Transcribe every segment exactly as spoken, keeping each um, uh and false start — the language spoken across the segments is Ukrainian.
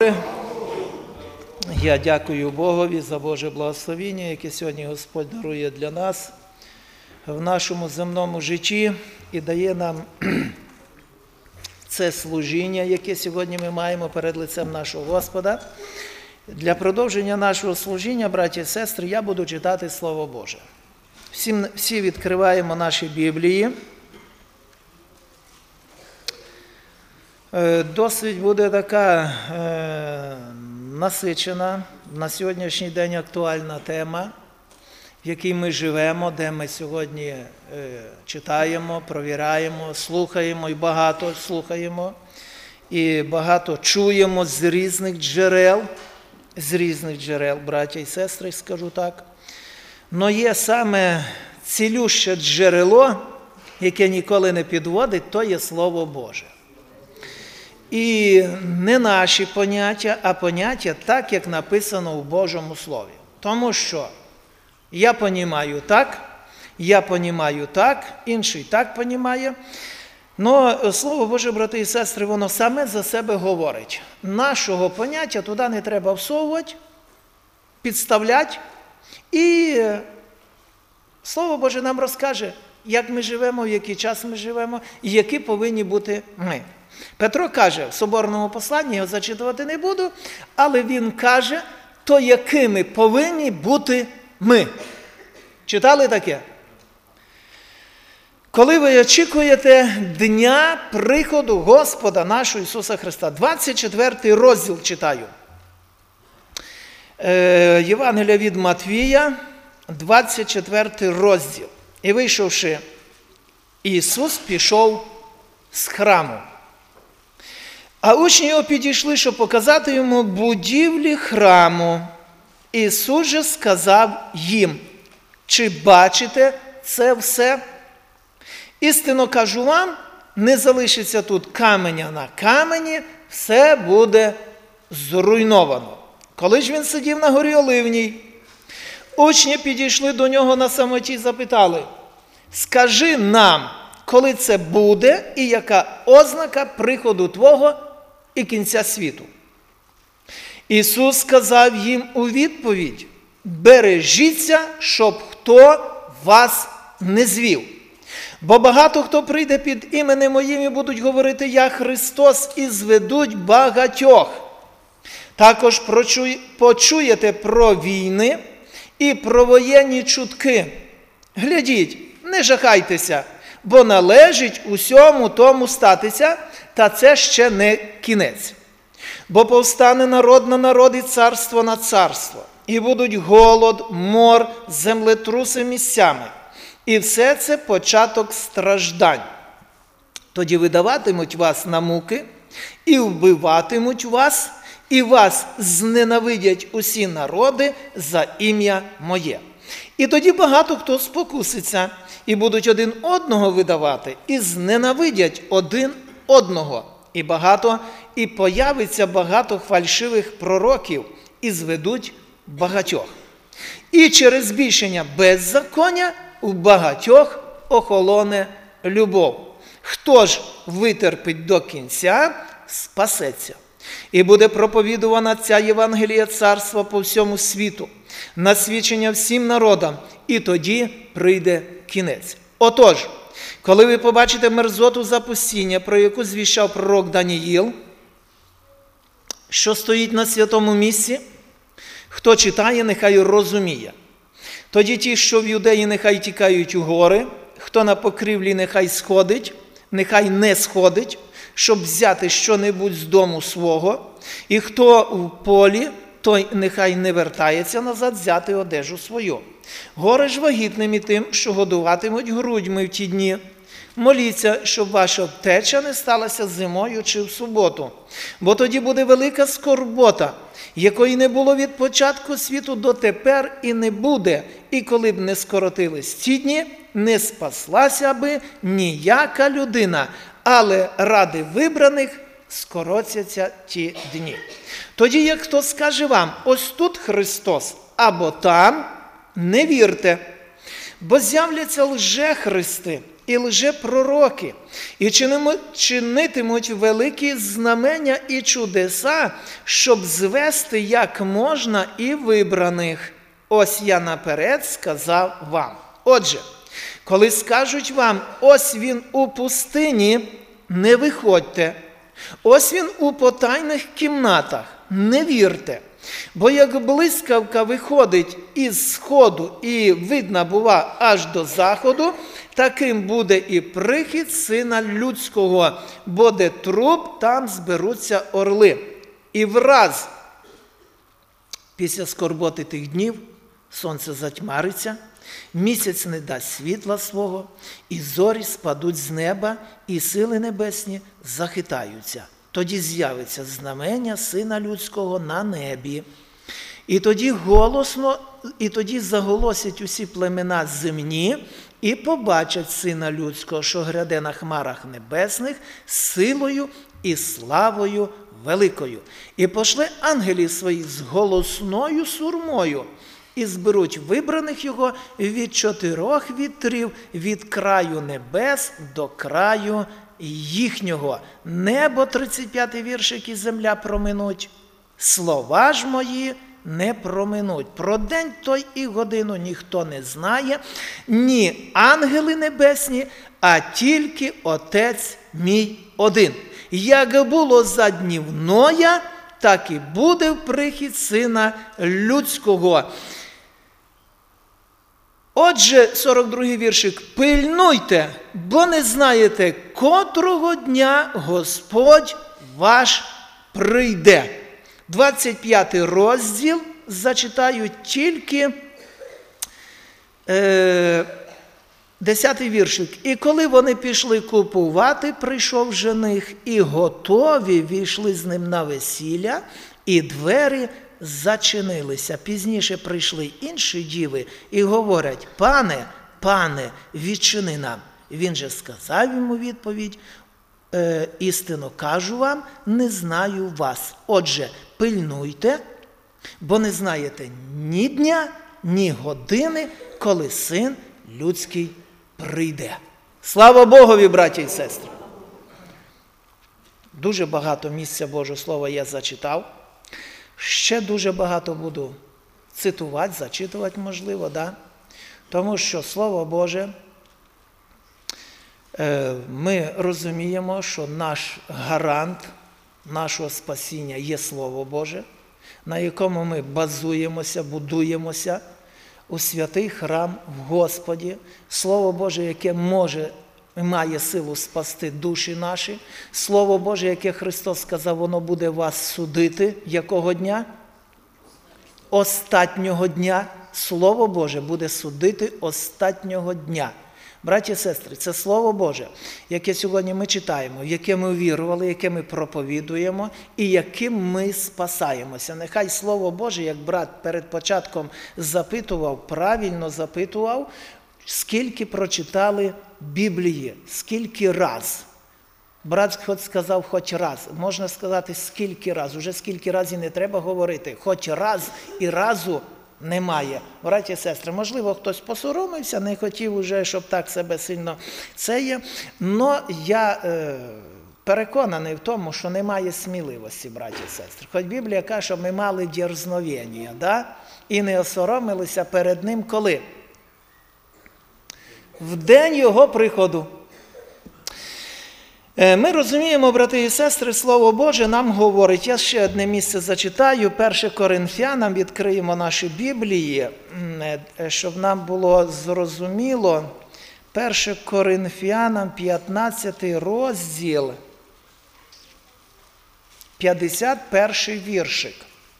молитви. Я дякую Богові за Боже благословіння, яке сьогодні Господь дарує для нас в нашому земному житті і дає нам це служіння, яке сьогодні ми маємо перед лицем нашого Господа. Для продовження нашого служіння, браті і сестри, я буду читати Слово Боже. Всі, всі відкриваємо наші Біблії. Досить буде така е, насичена на сьогоднішній день актуальна тема, в якій ми живемо, де ми сьогодні е, читаємо, провіряємо, слухаємо і багато слухаємо, і багато чуємо з різних джерел, з різних джерел, браття і сестри, скажу так. Но є саме цілюще джерело, яке ніколи не підводить, то є Слово Боже. І не наші поняття, а поняття так, як написано в Божому Слові. Тому що я понімаю так, я понімаю так, інший так понімає. Но Слово Боже, брати і сестри, воно саме за себе говорить. Нашого поняття туди не треба всовувати, підставляти. І Слово Боже нам розкаже, як ми живемо, в який час ми живемо, і які повинні бути ми. Петро каже в соборному посланні, його зачитувати не буду, але він каже, то якими повинні бути ми. Читали таке? Коли ви очікуєте дня приходу Господа нашого Ісуса Христа, двадцять четвертий розділ читаю. Е, Євангелія від Матвія, двадцять четвертий розділ. І вийшовши, Ісус пішов з храму. А учні його підійшли, щоб показати йому будівлі храму. Ісус же сказав їм, чи бачите це все? Істинно кажу вам, не залишиться тут каменя на камені, все буде зруйновано. Коли ж він сидів на горі Оливній, учні підійшли до нього на самоті і запитали, скажи нам, коли це буде і яка ознака приходу Твого і кінця світу. Ісус сказав їм у відповідь, бережіться, щоб хто вас не звів. Бо багато хто прийде під іменем моїм і будуть говорити, я Христос, і зведуть багатьох. Також почуєте про війни і про воєнні чутки. Глядіть, не жахайтеся, бо належить усьому тому статися, та це ще не кінець. Бо повстане народ на народ і царство на царство, і будуть голод, мор, землетруси місцями. І все це початок страждань. Тоді видаватимуть вас на муки, і вбиватимуть вас, і вас зненавидять усі народи за ім'я моє. І тоді багато хто спокуситься, і будуть один одного видавати, і зненавидять один одного. І багато, і появиться багато фальшивих пророків, і зведуть багатьох. І через збільшення беззаконня у багатьох охолоне любов. Хто ж витерпить до кінця, спасеться. І буде проповідувана ця Євангелія царства по всьому світу, на свідчення всім народам, і тоді прийде кінець. Отож, коли ви побачите мерзоту запустіння, про яку звіщав пророк Даніїл, що стоїть на святому місці, хто читає, нехай розуміє. Тоді ті, що в Юдеї, нехай тікають у гори, хто на покрівлі, нехай сходить, нехай не сходить, щоб взяти що-небудь з дому свого, і хто в полі, той нехай не вертається назад взяти одежу свою. Горе ж вагітним і тим, що годуватимуть грудьми в ті дні. Моліться, щоб ваша втеча не сталася зимою чи в суботу, бо тоді буде велика скорбота, якої не було від початку світу дотепер і не буде, і коли б не скоротились ці дні, не спаслася би ніяка людина, але ради вибраних скоротяться ті дні. Тоді, як хто скаже вам, ось тут Христос, або там, не вірте, бо з'являться лжехристи і лжепророки, і чинитимуть великі знамення і чудеса, щоб звести як можна і вибраних. Ось я наперед сказав вам. Отже, коли скажуть вам, ось він у пустині, не виходьте. Ось він у потайних кімнатах, не вірте. Бо як блискавка виходить із сходу і видна бува аж до заходу, таким буде і прихід Сина Людського, бо де труп, там зберуться орли. І враз після скорботи тих днів сонце затьмариться, місяць не дасть світла свого, і зорі спадуть з неба, і сили небесні захитаються. Тоді з'явиться знамення Сина Людського на небі. І тоді голосно, і тоді заголосять усі племена земні, і побачать Сина Людського, що гряде на хмарах небесних, силою і славою великою. І пошле ангелів своїх з голосною сурмою, і зберуть вибраних його від чотирьох вітрів, від краю небес до краю їхнього. Небо, тридцять п'ятий віршик, і земля проминуть, слова ж мої не проминуть. Про день той і годину ніхто не знає, ні ангели небесні, а тільки Отець мій один. Як було за днів Ноя, так і буде в прихід Сина Людського. Отже, сорок другий віршик. Пильнуйте, бо не знаєте, котрого дня Господь ваш прийде. двадцять п'ятий розділ, зачитаю тільки е, десятий віршик. І коли вони пішли купувати, прийшов жених, і готові війшли з ним на весілля, і двері зачинилися. Пізніше прийшли інші діви і говорять: пане, пане, відчини нам. Він же сказав йому відповідь: е, істинно кажу вам, не знаю вас. Отже, пильнуйте, бо не знаєте ні дня, ні години, коли Син Людський прийде. Слава Богові, браті і сестри! Дуже багато місця Божого Слова я зачитав. Ще дуже багато буду цитувати, зачитувати, можливо, да? Тому що Слово Боже, ми розуміємо, що наш гарант нашого спасіння є Слово Боже, на якому ми базуємося, будуємося у святий храм в Господі. Слово Боже, яке може і має силу спасти душі наші. Слово Боже, яке Христос сказав, воно буде вас судити. Якого дня? Остатнього дня. Слово Боже буде судити остатнього дня. Браті і сестри, це Слово Боже, яке сьогодні ми читаємо, в яке ми вірували, яке ми проповідуємо і яким ми спасаємося. Нехай Слово Боже, як брат перед початком запитував, правильно запитував, скільки прочитали Біблії, скільки раз. Брат хоч сказав хоч раз, можна сказати скільки раз, уже скільки разів не треба говорити, хоч раз і разу немає. Браті і сестри, можливо, хтось посоромився, не хотів уже, щоб так себе сильно це є, але я е, переконаний в тому, що немає сміливості, браті і сестри. Хоч Біблія каже, щоб ми мали дерзновення, да? І не осоромилися перед ним коли? В день його приходу. Ми розуміємо, брати і сестри, Слово Боже нам говорить, я ще одне місце зачитаю, перше Коринфянам, відкриємо наші Біблії, щоб нам було зрозуміло. перше Коринфянам, п'ятнадцятий розділ, п'ятдесят перший віршик.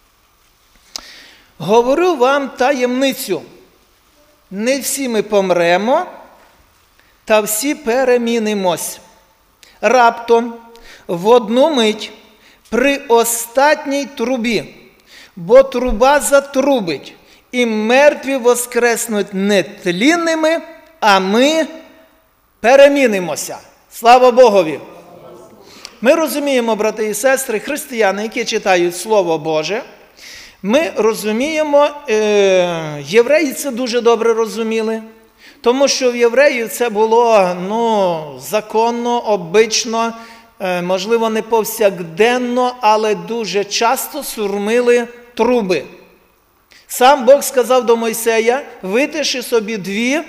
Говорю вам таємницю, не всі ми помремо, та всі перемінимось. Раптом, в одну мить, при остатній трубі, бо труба затрубить, і мертві воскреснуть нетлінними, а ми перемінимося. Слава Богові! Ми розуміємо, брати і сестри, християни, які читають Слово Боже, ми розуміємо, е, євреї це дуже добре розуміли, Тому що в євреїв це було ну, законно, обично, можливо, не повсякденно, але дуже часто сурмили труби. Сам Бог сказав до Мойсея: витиши собі дві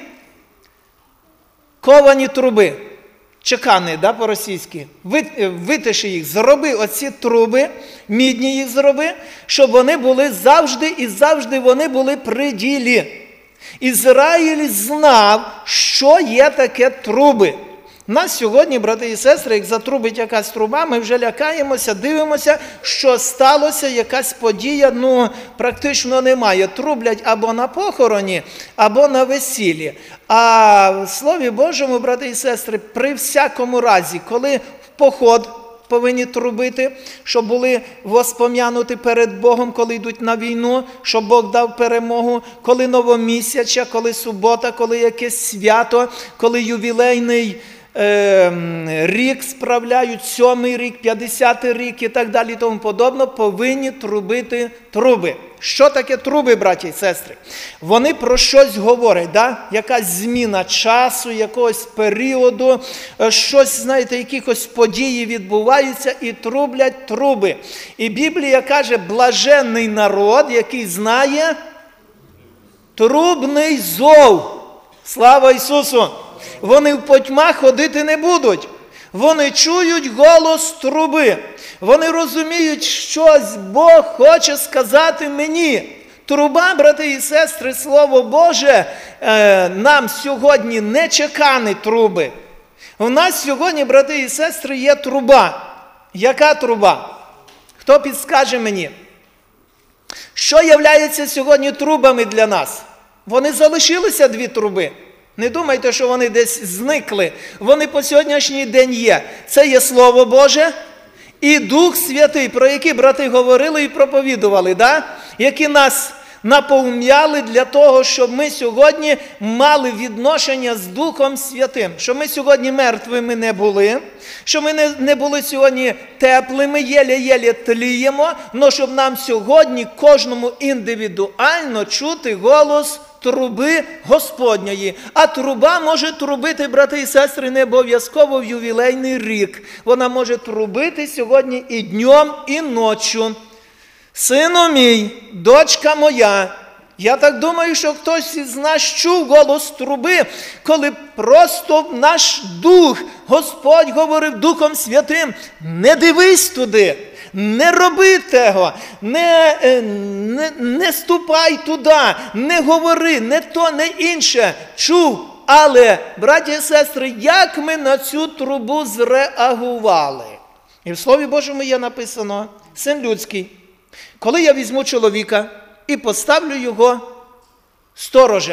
ковані труби, чекани, да, по-російськи, витиши їх, зроби оці труби, мідні їх зроби, щоб вони були завжди і завжди вони були при ділі. Ізраїль знав, що є таке труби. Нас сьогодні, брати і сестри, як затрубить якась труба, ми вже лякаємося, дивимося, що сталося, якась подія, ну, практично немає. Трублять або на похороні, або на весіллі. А в Слові Божому, брати і сестри, при всякому разі, коли в поход повинні трубити, щоб були воспом'януті перед Богом, коли йдуть на війну, щоб Бог дав перемогу, коли новомісяча, коли субота, коли якесь свято, коли ювілейний рік справляють, сьомий рік, п'ятдесятий рік і так далі, і тому подобно, повинні трубити труби. Що таке труби, браті і сестри? Вони про щось говорять, да? Якась зміна часу, якогось періоду, щось, знаєте, якихось події відбуваються і трублять труби. І Біблія каже: блаженний народ, який знає трубний зов. Слава Ісусу! Вони в потьмах ходити не будуть. Вони чують голос труби. Вони розуміють, щось Бог хоче сказати мені. Труба, брати і сестри, Слово Боже, нам сьогодні не чекани труби. У нас сьогодні, брати і сестри, є труба. Яка труба? Хто підскаже мені? Що являється сьогодні трубами для нас? Вони залишилися, дві труби. Не думайте, що вони десь зникли. Вони по сьогоднішній день є. Це є Слово Боже і Дух Святий, про які брати говорили і проповідували, да? Які нас наповняли для того, щоб ми сьогодні мали відношення з Духом Святим. Щоб ми сьогодні мертвими не були, щоб ми не, не були сьогодні теплими, єле-єле тліємо, але щоб нам сьогодні кожному індивідуально чути голос труби Господньої. А труба може трубити, брати і сестри, не обов'язково в ювілейний рік. Вона може трубити сьогодні і днем, і ночі. Сину мій, дочка моя, я так думаю, що хтось із нас чув голос труби, коли просто наш дух, Господь говорив Духом Святим: не дивись туди, не роби того, не, не, не ступай туди, не говори, не то, не інше. Чув, але, браті і сестри, як ми на цю трубу зреагували? І в Слові Божому є написано: Син людський, коли я візьму чоловіка і поставлю його сторожем.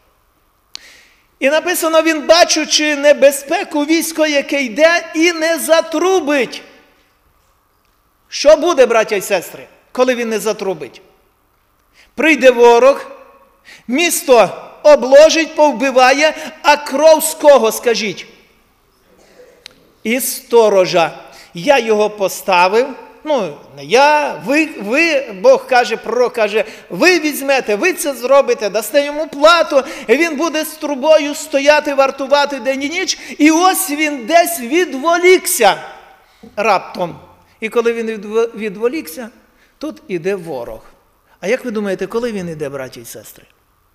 І написано: він, бачучи небезпеку, військо, яке йде, і не затрубить. Що буде, браття і сестри, коли він не затрубить? Прийде ворог, місто обложить, повбиває, а кров з кого, скажіть? Із сторожа. Я його поставив, ну, не я, ви, ви, Бог каже, пророк каже, ви візьмете, ви це зробите, дасте йому плату, і він буде з трубою стояти, вартувати день і ніч, і ось він десь відволікся раптом. І коли він відволікся, тут іде ворог. А як ви думаєте, коли він іде, браті і сестри?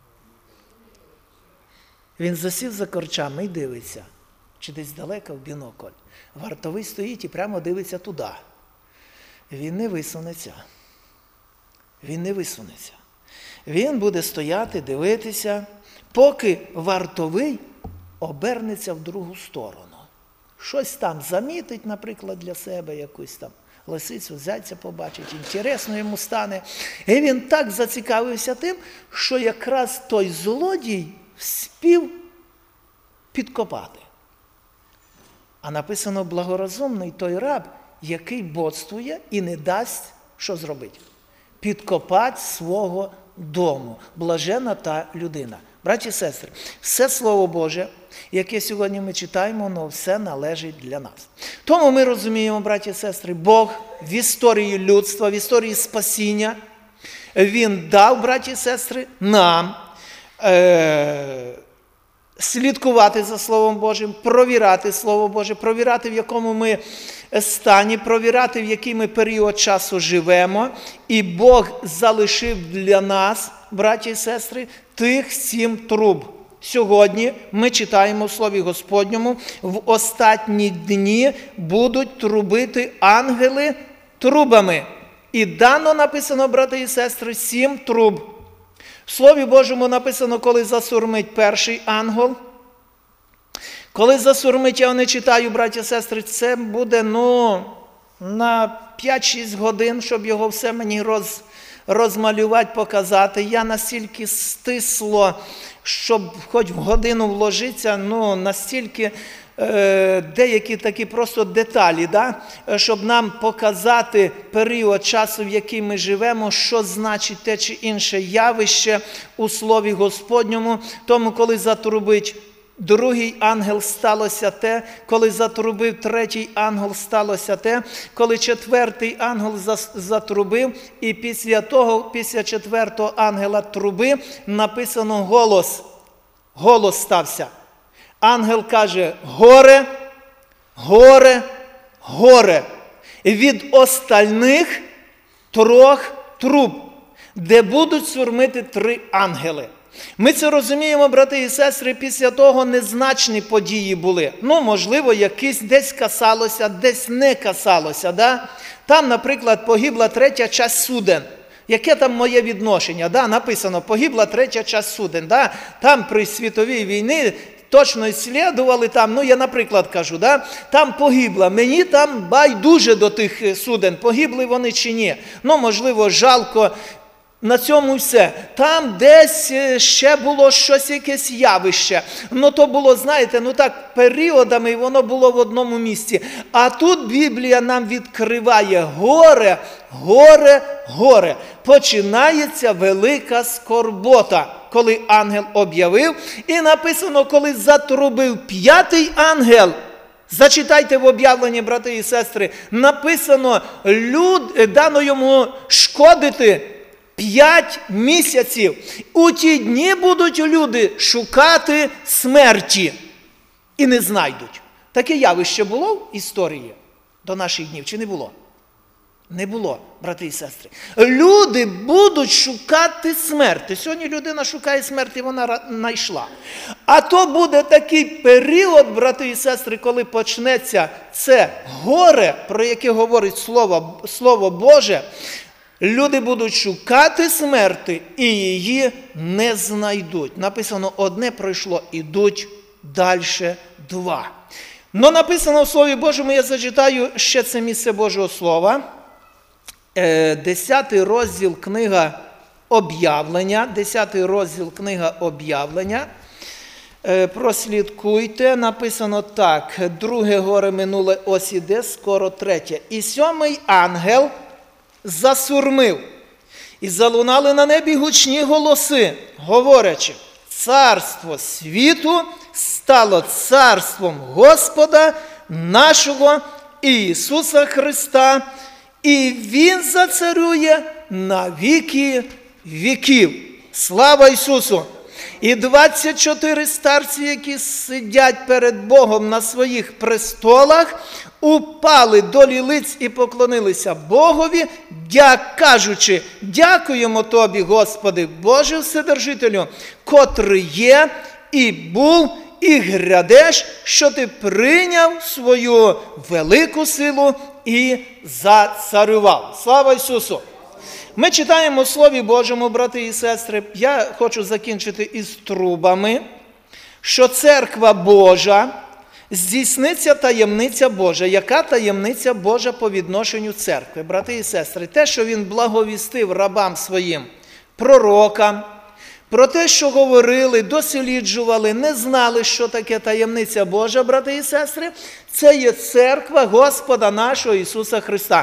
Він засів за корчами і дивиться, чи десь далеко в бінокль. Вартовий стоїть і прямо дивиться туди. Він не висунеться. Він не висунеться. Він буде стояти, дивитися, поки вартовий обернеться в другу сторону. Щось там замітить, наприклад, для себе, якусь там лисицю, зайця побачить, інтересно йому стане. І він так зацікавився тим, що якраз той злодій вспів підкопати. А написано: благорозумний той раб, який бодствує і не дасть, що зробити? Підкопати свого дому. Блажена та людина. Браті і сестри, все Слово Боже, яке сьогодні ми читаємо, воно все належить для нас. Тому ми розуміємо, браті і сестри, Бог в історії людства, в історії спасіння, Він дав, браті і сестри, нам е- слідкувати за Словом Божим, провірати Слово Боже, провірати, в якому ми стані, провірати, в який ми період часу живемо. І Бог залишив для нас, браті і сестри, тих сім труб. Сьогодні ми читаємо в Слові Господньому: в останні дні будуть трубити ангели трубами. І дано написано, брати і сестри, сім труб. В Слові Божому написано, коли засурмить перший ангел. Коли засурмить, я не читаю, браті і сестри, це буде, ну, на п'ять-шість годин, щоб його все мені роз, розмалювати, показати. Я настільки стисло, щоб хоч в годину вложитися, ну, настільки е, деякі такі просто деталі, да? Щоб нам показати період часу, в який ми живемо, що значить те чи інше явище у Слові Господньому. Тому, коли затрубить другий ангел, сталося те, коли затрубив третій ангел, сталося те, коли четвертий ангел затрубив, і після того, після четвертого ангела труби, написано голос. Голос стався. Ангел каже: горе, горе, горе від остальних трьох труб, де будуть сурмити три ангели. Ми це розуміємо, брати і сестри, після того незначні події були. Ну, можливо, якісь десь касалося, десь не касалося. Да? Там, наприклад, погибла третя часть суден. Яке там моє відношення? Да? Написано, погибла третя часть суден. Да? Там при світовій війні точно слідували там, ну я, наприклад, кажу, да? Там погибла. Мені там байдуже до тих суден, погибли вони чи ні. Ну, можливо, жалко. На цьому все. Там десь ще було щось, якесь явище. Ну то було, знаєте, ну так періодами, воно було в одному місці. А тут Біблія нам відкриває: горе, горе, горе. Починається велика скорбота, коли ангел об'явив. І написано, коли затрубив п'ятий ангел. Зачитайте в об'явленні, брати і сестри. Написано, люд, дано йому шкодити П'ять місяців. У ті дні будуть люди шукати смерті і не знайдуть. Таке явище було в історії до наших днів чи не було? Не було, брати і сестри. Люди будуть шукати смерті. Сьогодні людина шукає смерті, вона знайшла. А то буде такий період, брати і сестри, коли почнеться це горе, про яке говорить Слово, Слово Боже. Люди будуть шукати смерти і її не знайдуть. Написано, одне пройшло, ідуть далі два. Но написано в Слові Божому, я зачитаю ще це місце Божого Слова. Десятий розділ книга Об'явлення. Десятий розділ книга Об'явлення. Прослідкуйте, написано так. Друге горе минуле, ось іде, скоро третє. І сьомий ангел засурмив, і залунали на небі гучні голоси, говорячи: царство світу стало царством Господа нашого Ісуса Христа, і Він зацарює на віки віків. Слава Ісусу! І двадцять чотири старці, які сидять перед Богом на своїх престолах, упали долі лиць і поклонилися Богові, дяк, кажучи: дякуємо Тобі, Господи, Боже Вседержителю, котрий є, і був, і грядеш, що Ти прийняв свою велику силу і зацарював. Слава Ісусу! Ми читаємо в Слові Божому, брати і сестри, я хочу закінчити із трубами, що церква Божа, здійсниться таємниця Божа. Яка таємниця Божа по відношенню церкви? Брати і сестри, те, що Він благовістив рабам своїм, пророкам, про те, що говорили, досліджували, не знали, що таке таємниця Божа, брати і сестри, це є церква Господа нашого Ісуса Христа.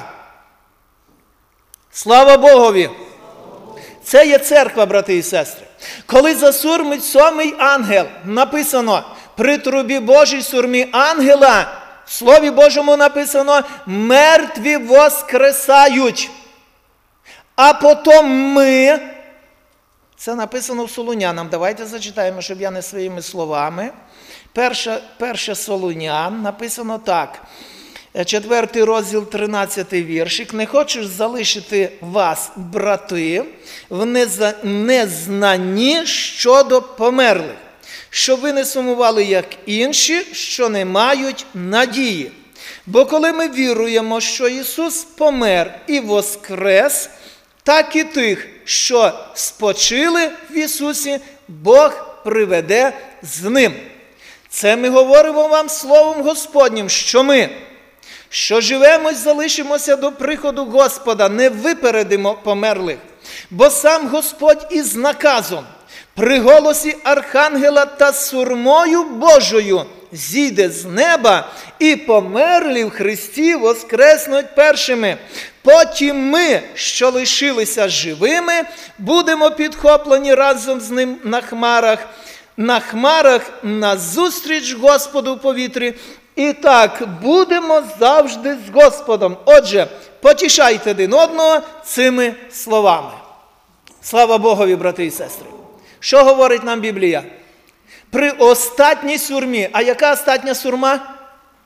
Слава Богові! Це є церква, брати і сестри. Коли засурмить сьомий ангел, написано, при трубі Божій сурмі ангела, в Слові Божому написано, мертві воскресають. А потім ми, Це написано в Солунянам. Давайте зачитаємо, щоб я не своїми словами. Перше, перше Солунян написано так. Четвертий розділ, тринадцятий віршик. «Не хочеш залишити вас, брати, в незнанні щодо померлих, щоб ви не сумували, як інші, що не мають надії. Бо коли ми віруємо, що Ісус помер і воскрес, так і тих, що спочили в Ісусі, Бог приведе з Ним. Це ми говоримо вам Словом Господнім, що ми, що живемо й залишимося до приходу Господа, не випередимо померлих. Бо сам Господь із наказом, при голосі архангела та сурмою Божою зійде з неба, і померлі в Христі воскреснуть першими. Потім ми, що лишилися живими, будемо підхоплені разом з ним на хмарах, на хмарах назустріч Господу в повітрі, і так будемо завжди з Господом. Отже, потішайте один одного цими словами». Слава Богові, брати і сестри! Що говорить нам Біблія? При остатній сурмі. А яка остатня сурма?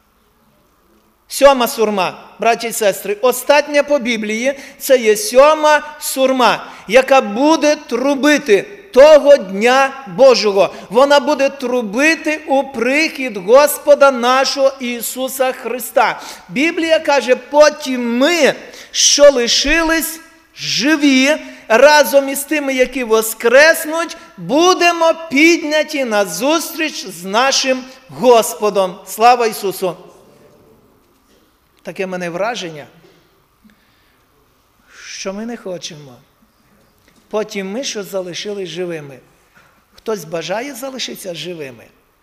Сьома сурма, браті і сестри. Остатня по Біблії – це є сьома сурма, яка буде трубити того Дня Божого. Вона буде трубити у прихід Господа нашого Ісуса Христа. Біблія каже, потім ми, що лишились живі, разом із тими, які воскреснуть, будемо підняті на зустріч з нашим Господом. Слава Ісусу! Таке в мене враження, що ми не хочемо. Потім ми, що залишились живими. Хтось бажає залишитися живими?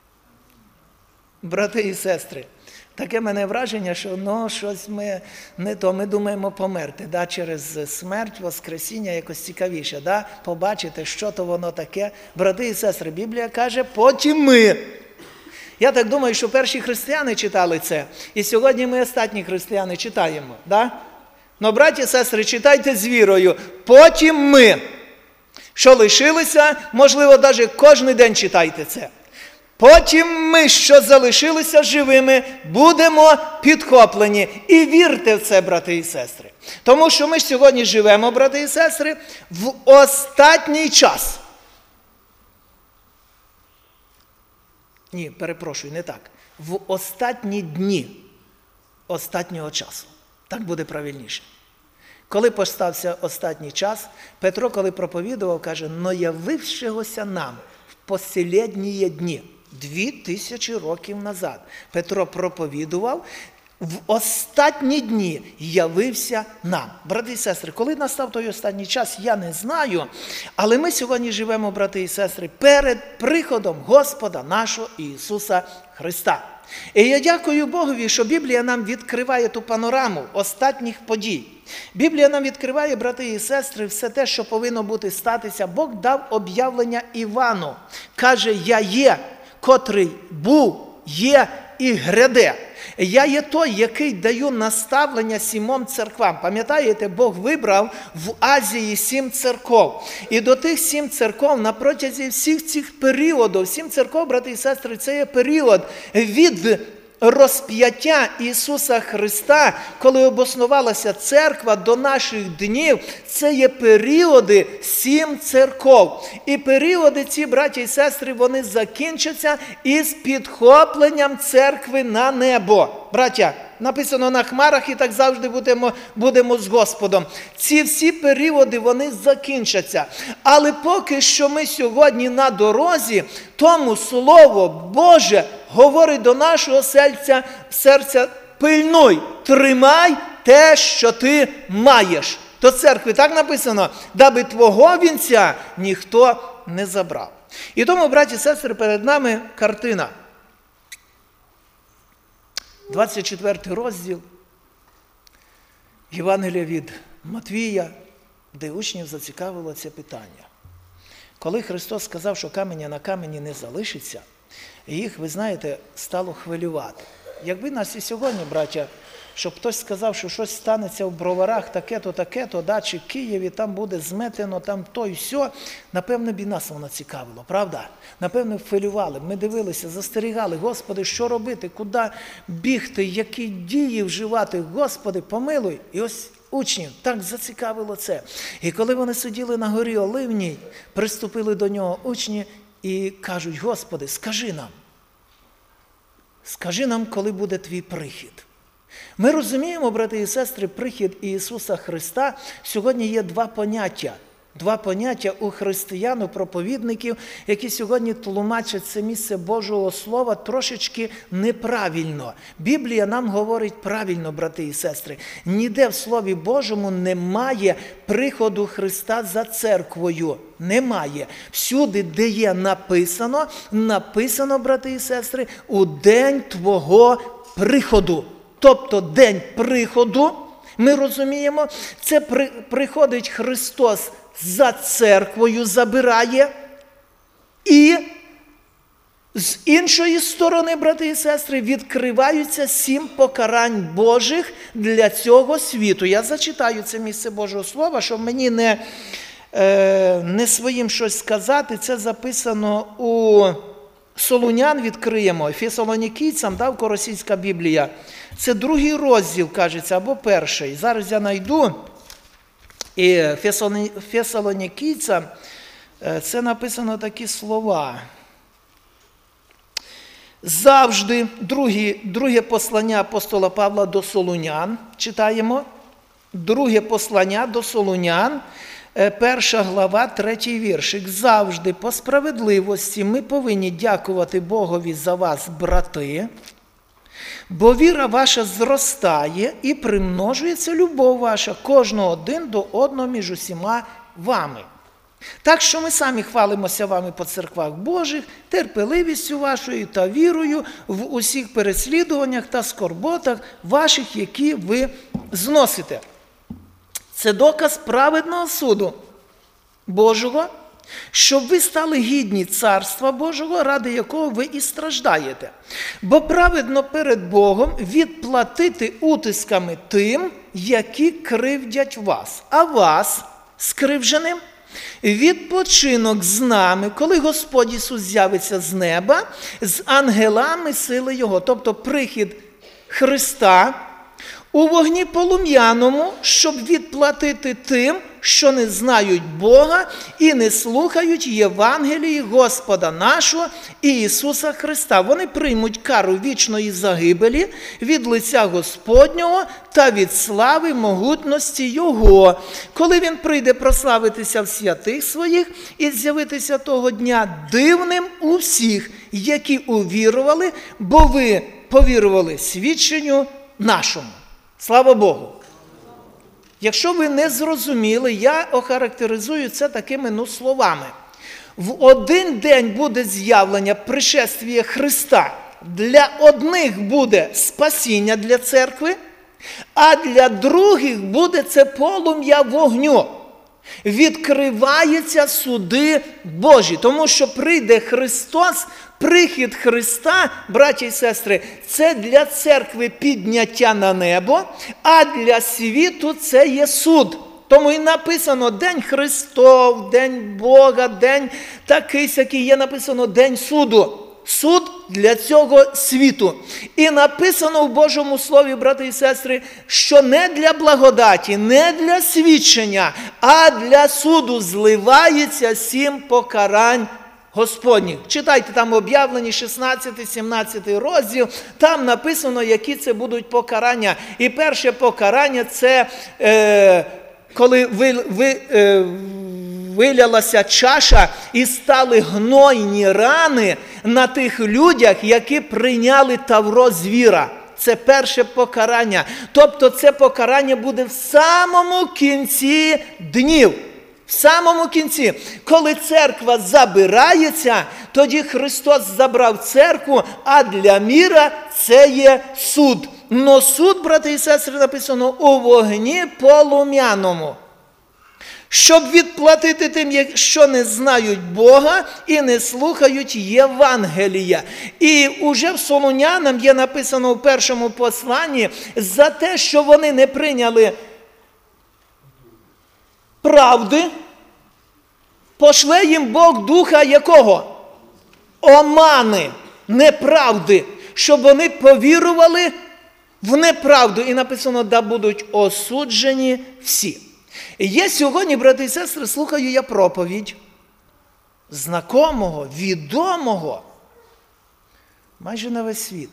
Брати і сестри, таке в мене враження, що ну, щось ми не то, ми думаємо померти. Да? Через смерть, воскресіння якось цікавіше. Да? Побачити, що то воно таке. Брати і сестри, Біблія каже, потім ми. Я так думаю, що перші християни читали це. І сьогодні ми останні християни читаємо. Да? Но, браті і сестри, читайте з вірою. Потім ми, що лишилися, можливо, навіть кожен день читайте це. Потім ми, що залишилися живими, будемо підхоплені. І вірте в це, брати і сестри. Тому що ми ж сьогодні живемо, брати і сестри, в останній час. Ні, перепрошую, не так. В останні дні останнього часу. Так буде правильніше. Коли постався останній час, Петро, коли проповідував, каже, «Но явившегося нам в последні дні». Дві тисячі років назад Петро проповідував, в останні дні явився нам. Брати і сестри, коли настав той останній час, я не знаю, але ми сьогодні живемо, брати і сестри, перед приходом Господа нашого Ісуса Христа. І я дякую Богові, що Біблія нам відкриває ту панораму останніх подій. Біблія нам відкриває, брати і сестри, все те, що повинно бути статися. Бог дав об'явлення Івану. Каже, я є, котрий був, є і гряде. Я є той, який даю наставлення сімом церквам. Пам'ятаєте, Бог вибрав в Азії сім церков. І до тих сім церков на протязі всіх цих періодів, сім церков, брати і сестри, це є період від розп'яття Ісуса Христа, коли обоснувалася церква до наших днів, це є періоди сім церков. І періоди ці, браті і сестри, вони закінчаться із підхопленням церкви на небо. Браття, написано на хмарах, і так завжди будемо, будемо з Господом. Ці всі періоди, вони закінчаться. Але поки що ми сьогодні на дорозі, тому Слово Боже говорить до нашого серця, серця пильнуй, тримай те, що ти маєш. До церкви так написано, даби твого вінця ніхто не забрав. І тому, браті і сестри, перед нами картина. двадцять четвертий розділ Євангелія від Матвія, де учнів зацікавило це питання. Коли Христос сказав, що каменя на камені не залишиться, їх, ви знаєте, стало хвилювати. Якби нас і сьогодні, браття, щоб хтось сказав, що щось станеться в Броварах, таке-то, таке-то, да, чи в Києві, там буде зметено, там то і все. Напевне, б і нас воно цікавило, правда? Напевне, хвилювали. Ми дивилися, застерігали, Господи, що робити, куди бігти, які дії вживати, Господи, помилуй. І ось учнів так зацікавило це. І коли вони сиділи на горі Оливній, приступили до нього учні і кажуть: Господи, скажи нам, скажи нам, коли буде твій прихід. Ми розуміємо, брати і сестри, прихід Ісуса Христа. Сьогодні є два поняття. Два поняття у християн, у проповідників, які сьогодні тлумачать це місце Божого Слова трошечки неправильно. Біблія нам говорить правильно, брати і сестри. Ніде в Слові Божому немає приходу Христа за церквою. Немає. Всюди, де є написано, написано, брати і сестри, у день Твого приходу. Тобто день приходу, ми розуміємо, це при, приходить Христос за церквою, забирає. І з іншої сторони, брати і сестри, відкриваються сім покарань Божих для цього світу. Я зачитаю це місце Божого Слова, щоб мені не, е, не своїм щось сказати. Це записано у Солунян, відкриємо, Фесалонікійцям, да, російська Біблія. Це другий розділ, кажеться, або перший. Зараз я знайду. І Фесалонікійцям це написано такі слова. Завжди, друге, друге послання апостола Павла до Солунян, читаємо. Друге послання до Солунян, перша глава, третій віршик. Завжди по справедливості ми повинні дякувати Богові за вас, брати, бо віра ваша зростає і примножується любов ваша, кожного один до одного між усіма вами. Так що ми самі хвалимося вами по церквах Божих, терпеливістю вашою та вірою в усіх переслідуваннях та скорботах ваших, які ви зносите. Це доказ праведного суду Божого, щоб ви стали гідні Царства Божого, ради якого ви і страждаєте. Бо праведно перед Богом відплатити утисками тим, які кривдять вас, а вас, скривдженим, відпочинок з нами, коли Господь Ісус з'явиться з неба, з ангелами сили Його, тобто прихід Христа, у вогні полум'яному, щоб відплатити тим, що не знають Бога і не слухають Євангелії Господа нашого і Ісуса Христа. Вони приймуть кару вічної загибелі від лиця Господнього та від слави могутності Його. Коли Він прийде прославитися в святих своїх і з'явитися того дня дивним у всіх, які увірували, бо ви повірували свідченню нашому. Слава Богу! Якщо ви не зрозуміли, я охарактеризую це такими ну, словами. В один день буде з'явлення пришествия Христа. Для одних буде спасіння для церкви, а для других буде це полум'я вогню. Відкриваються суди Божі, тому що прийде Христос, прихід Христа, браті і сестри, це для церкви підняття на небо, а для світу це є суд. Тому і написано День Христов, День Бога, День такий-сякий, є написано День суду. Суд для цього світу. І написано в Божому Слові, брати і сестри, що не для благодаті, не для свідчення, а для суду зливається сім покарань Господніх. Читайте там об'явлені шістнадцятий сімнадцятий розділ, там написано, які це будуть покарання. І перше покарання – це е, коли ви, ви, е, вилялася чаша і стали гнойні рани на тих людях, які прийняли тавро звіра. Це перше покарання. Тобто це покарання буде в самому кінці днів. В самому кінці, коли церква забирається, тоді Христос забрав церкву, а для міра це є суд. Но суд, брати і сестри, написано у вогні полум'яному. щоб відплатити тим, що не знають Бога і не слухають Євангелія. І уже в Солунянам є написано в першому посланні за те, що вони не прийняли правди, пошле їм Бог духа якого? Омани, неправди, щоб вони повірували в неправду. І написано, да будуть осуджені всі. І є сьогодні, брати і сестри, слухаю я проповідь знакомого, відомого, майже на весь світ.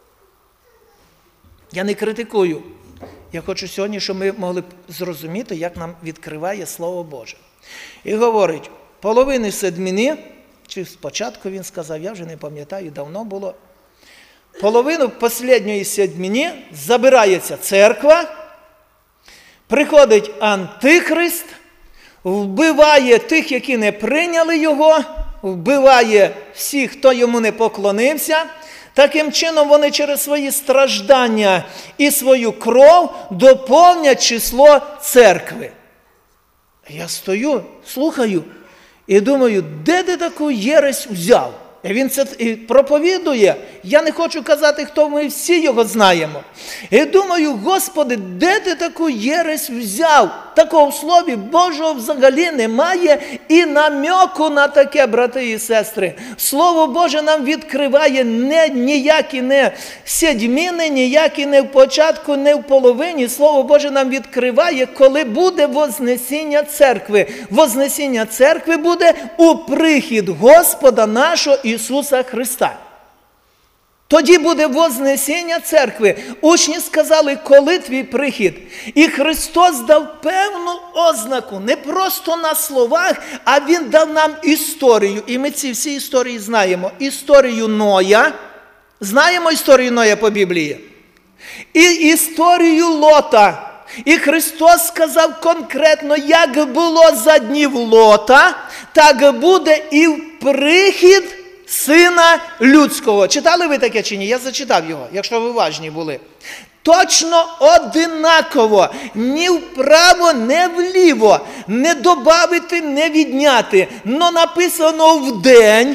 Я не критикую. Я хочу сьогодні, щоб ми могли зрозуміти, як нам відкриває Слово Боже. І говорить, половини седмини, чи спочатку він сказав, я вже не пам'ятаю, давно було, половину останньої седмини забирається церква, приходить Антихрист, вбиває тих, які не прийняли його, вбиває всіх, хто йому не поклонився. Таким чином вони через свої страждання і свою кров доповнять число церкви. Я стою, слухаю і думаю, де ти таку єресь взяв? І він це проповідує. Я не хочу казати, хто, ми всі його знаємо. І думаю, Господи, де ти таку єресь взяв? Такого в Слові Божого взагалі немає і намеку на таке, брати і сестри. Слово Боже нам відкриває не, ніякі не седьмини, ніякі не в початку, не в половині. Слово Боже нам відкриває, коли буде вознесіння церкви. Вознесіння церкви буде у прихід Господа нашого Ісуса Христа. Тоді буде вознесіння церкви. Учні сказали, коли твій прихід? І Христос дав певну ознаку, не просто на словах, а Він дав нам історію. І ми ці всі історії знаємо. Історію Ноя. Знаємо історію Ноя по Біблії? І історію Лота. І Христос сказав конкретно, як було за днів Лота, так буде і в прихід Сина Людського. Читали ви таке чи ні? Я зачитав його, якщо ви уважні були. Точно одинаково, ні вправо, ні вліво, не добавити, не відняти. Но написано в день,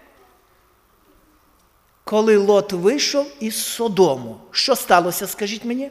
коли Лот вийшов із Содому. Що сталося, скажіть мені?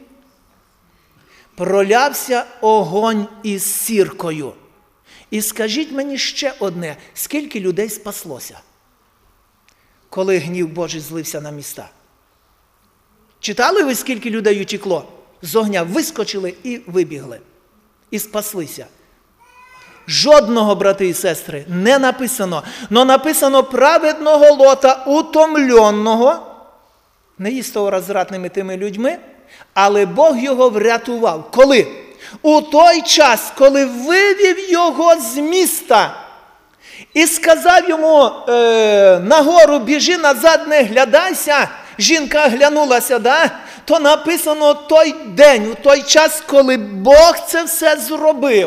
Пролявся огонь із сіркою. І скажіть мені ще одне, скільки людей спаслося, коли гнів Божий злився на міста? Читали ви, скільки людей утекло? З огня вискочили і вибігли. І спаслися. Жодного, брати і сестри, не написано. Но написано праведного Лота, утомленого, не їсто розвратними тими людьми, але Бог його врятував. Коли? У той час, коли вивів його з міста і сказав йому, е, нагору біжи, назад не глядайся, жінка оглянулася, да? То написано той день, у той час, коли Бог це все зробив,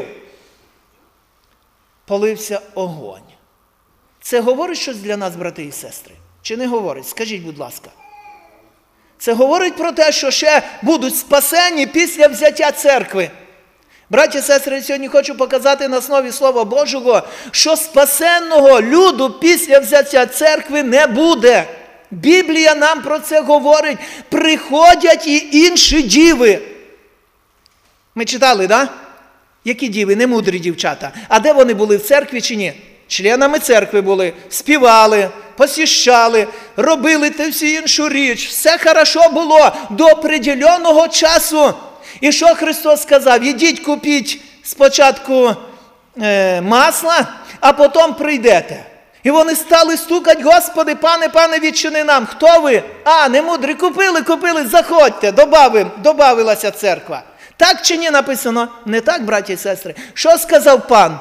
полився огонь. Це говорить щось для нас, брати і сестри? Чи не говорить? Скажіть, будь ласка. Це говорить про те, що ще будуть спасені після взяття церкви. Браті і сестри, сьогодні хочу показати на основі Слова Божого, що спасенного люду після взяття церкви не буде. Біблія нам про це говорить. Приходять і інші діви. Ми читали, да? Які діви? Не мудрі дівчата. А де вони були, в церкві чи ні? Членами церкви були, співали, посіщали, робили те всі іншу річ. Все хорошо було до определеного часу. І що Христос сказав? Ідіть купіть спочатку е, масла, а потім прийдете. І вони стали стукати, Господи, пане, пане, відчини нам. Хто ви? А, не мудрі, купили, купили, заходьте, добавим, добавилася церква. Так чи ні написано? Не так, браті і сестри. Що сказав пан?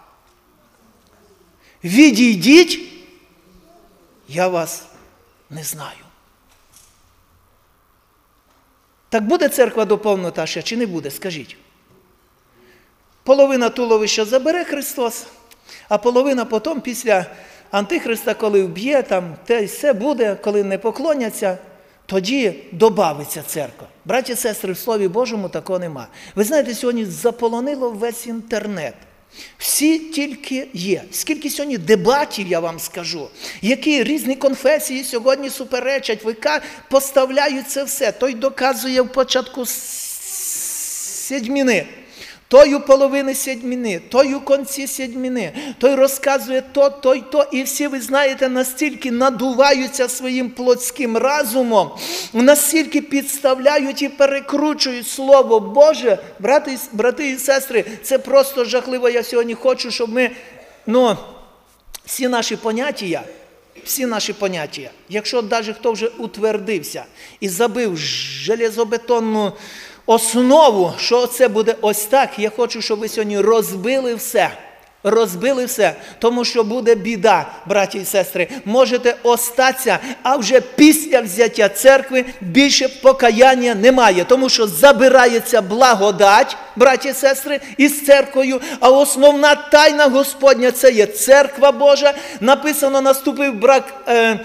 Відійдіть, я вас не знаю. Так буде церква доповнена ще чи не буде, скажіть? Половина туловища забере Христос, а половина потім після Антихриста, коли вб'є, там те й все буде, коли не поклоняться, тоді добавиться церква. Браті і сестри, в Слові Божому такого нема. Ви знаєте, сьогодні заполонило весь інтернет. Всі тільки є. Скільки сьогодні дебатів, я вам скажу, які різні конфесії сьогодні суперечать, поставляють це все. Той доказує в початку седьмини, той у половини седьмини, той у кінці седьмини, той розказує то, той, то. І всі, ви знаєте, настільки надуваються своїм плотським разумом, настільки підставляють і перекручують Слово Боже. Брати, брати і сестри, це просто жахливо. Я сьогодні хочу, щоб ми, ну, всі наші поняття, всі наші поняття, якщо навіть хто вже утвердився і забив железобетонну основу, що це буде ось так, я хочу, щоб ви сьогодні розбили все. Розбили все, тому що буде біда, браті і сестри. Можете остатися, а вже після взяття церкви більше покаяння немає. Тому що забирається благодать, браті і сестри, із церквою, а основна тайна Господня – це є церква Божа. Написано, наступив брак, е,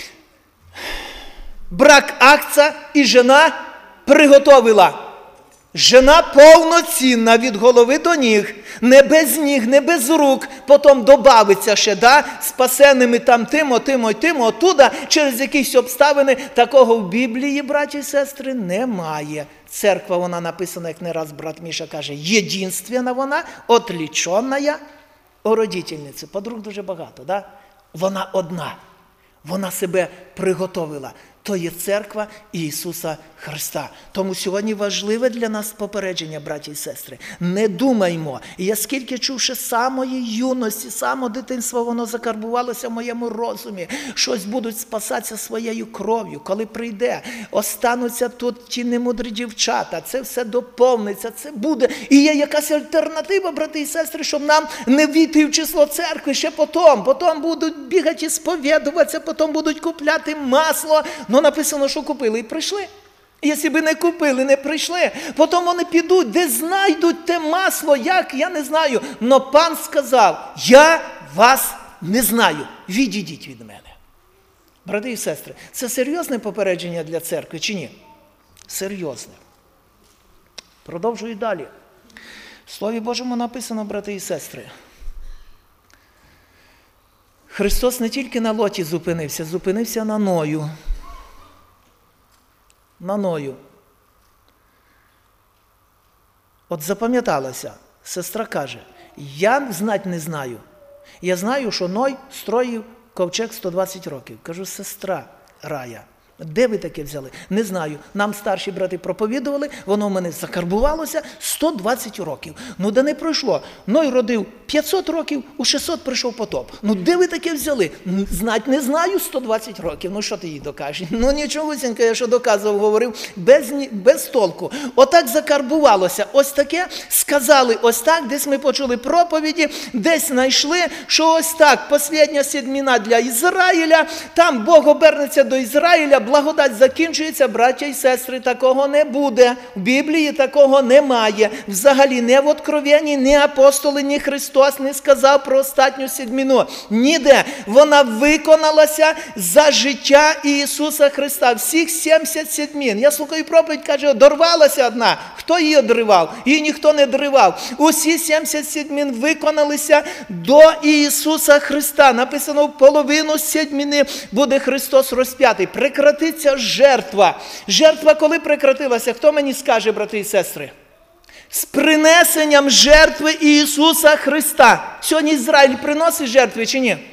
брак акця, і жена приготовила. Жена повноцінна від голови до ніг, не без ніг, не без рук, потім добавиться ще, да, спасеними там тим, отим, отим, отуда, через якісь обставини. Такого в Біблії, браті і сестри, немає. Церква, вона написана, як не раз брат Міша каже, єдинственна вона, отлічена, родительниця. Подруг дуже багато, да? Вона одна. Вона себе приготовила. То є церква Ісуса Христа. Тому сьогодні важливе для нас попередження, браті і сестри. Не думаймо. І я скільки чув ще самої юності, самого дитинства, воно закарбувалося в моєму розумі. Щось будуть спасатися своєю кров'ю. Коли прийде, остануться тут ті немудрі дівчата. Це все доповниться, це буде. І є якась альтернатива, брати і сестри, щоб нам не війти в число церкви ще потім. Потім будуть бігати і сповідуватися, потім будуть купляти масло. Ну, написано, що купили і прийшли. Якщо б не купили, не прийшли. Потім вони підуть, де знайдуть те масло, як, я не знаю. Но пан сказав, я вас не знаю, відійдіть від мене. Брати і сестри, це серйозне попередження для церкви чи ні? Серйозне. Продовжую далі. В Слові Божому написано, брати і сестри, Христос не тільки на Лоті зупинився, зупинився на Ною. На Ною. От запам'яталося, сестра каже, я знать не знаю. Я знаю, що Ной строїв ковчег сто двадцять років. Кажу, сестра Рая, де ви таке взяли? Не знаю. Нам старші брати проповідували, воно в мене закарбувалося сто двадцять років. Ну, де не пройшло. Ной родив п'ятсот років, у шістсот прийшов потоп. Ну, де ви таке взяли? Знать не знаю, сто двадцять років. Ну, що ти їй докажеш? Ну, нічогосінько, я що доказував, говорив, без, без толку. Отак закарбувалося. Ось таке сказали, ось так, десь ми почули проповіді, десь знайшли, що ось так, послідня седьмина для Ізраїля, там Бог обернеться до Ізраїля, благодать закінчується, браття і сестри, такого не буде. В Біблії такого немає. Взагалі, не в Откровенні, ні апостоли, ні Христос не сказав про останню седьмину. Ніде. Вона виконалася за життя Ісуса Христа. Всіх сімдесят седьмин. Я слухаю проповідь, каже, дорвалася одна. Хто її одривав? Її ніхто не дривав. Усі сімдесят седьмин виконалися до Ісуса Христа. Написано, в половину седьмини буде Христос розп'ятий. Прекратиться жертва. Жертва коли прекратилася? Хто мені скаже, брати і сестри? З принесенням жертви Ісуса Христа. Сьогодні Ізраїль приносить жертви чи ні?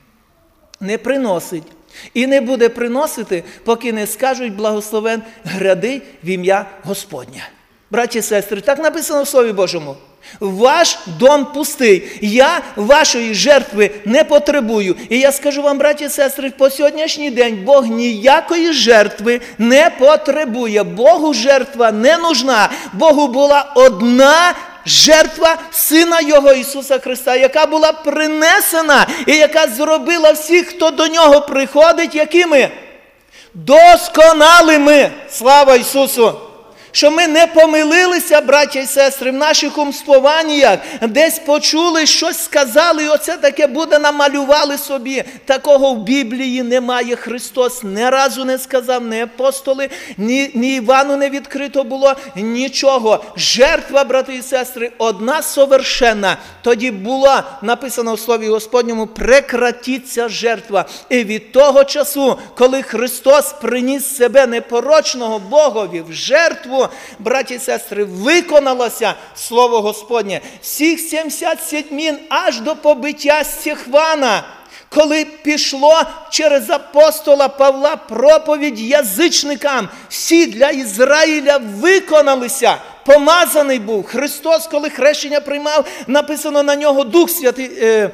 Не приносить. І не буде приносити, поки не скажуть благословен гряди в ім'я Господнє. Браті і сестри, так написано в Слові Божому. Ваш дом пустий. Я вашої жертви не потребую. І я скажу вам, браті і сестри, по сьогоднішній день Бог ніякої жертви не потребує. Богу жертва не нужна. Богу була одна жертва Сина Його Ісуса Христа, яка була принесена і яка зробила всіх, хто до Нього приходить, якими? Досконалими. Слава Ісусу! що ми не помилилися, браття і сестри, в наших умствуваннях, десь почули, щось сказали, і оце таке буде намалювали собі. Такого в Біблії немає. Христос ні разу не сказав, ні апостоли, ні, ні Івану не відкрито було, нічого. Жертва, брати і сестри, одна совершенна. Тоді було написано в Слові Господньому, прекратіться жертва. І від того часу, коли Христос приніс себе непорочного Богові в жертву, браті і сестри, виконалося Слово Господнє. Всіх сімдесят сімін аж до побиття Стефана, коли пішло через апостола Павла проповідь язичникам, всі для Ізраїля виконалися. Помазаний був. Христос, коли хрещення приймав, написано на нього Дух Святий, е,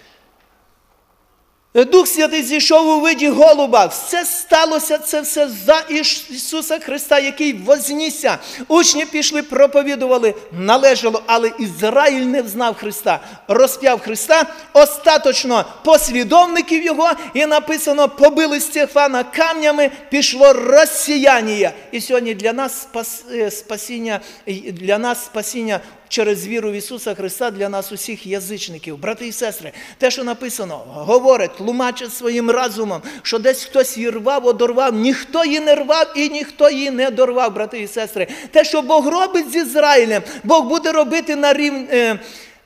Дух Святий зійшов у виді голуба. Все сталося, це все за Ісуса Христа, який вознісся. Учні пішли, проповідували, належало, але Ізраїль не взнав Христа. Розп'яв Христа, остаточно послідовників його, і написано, побили Стефана камнями, пішло розсіяння. І сьогодні для нас спасіння, для нас спасіння через віру в Ісуса Христа для нас усіх язичників. Брати і сестри, те, що написано, говорить, тлумачить своїм разумом, що десь хтось її рвав, одорвав, ніхто її не рвав і ніхто її не дорвав, брати і сестри. Те, що Бог робить з Ізраїлем, Бог буде робити на рівні, е,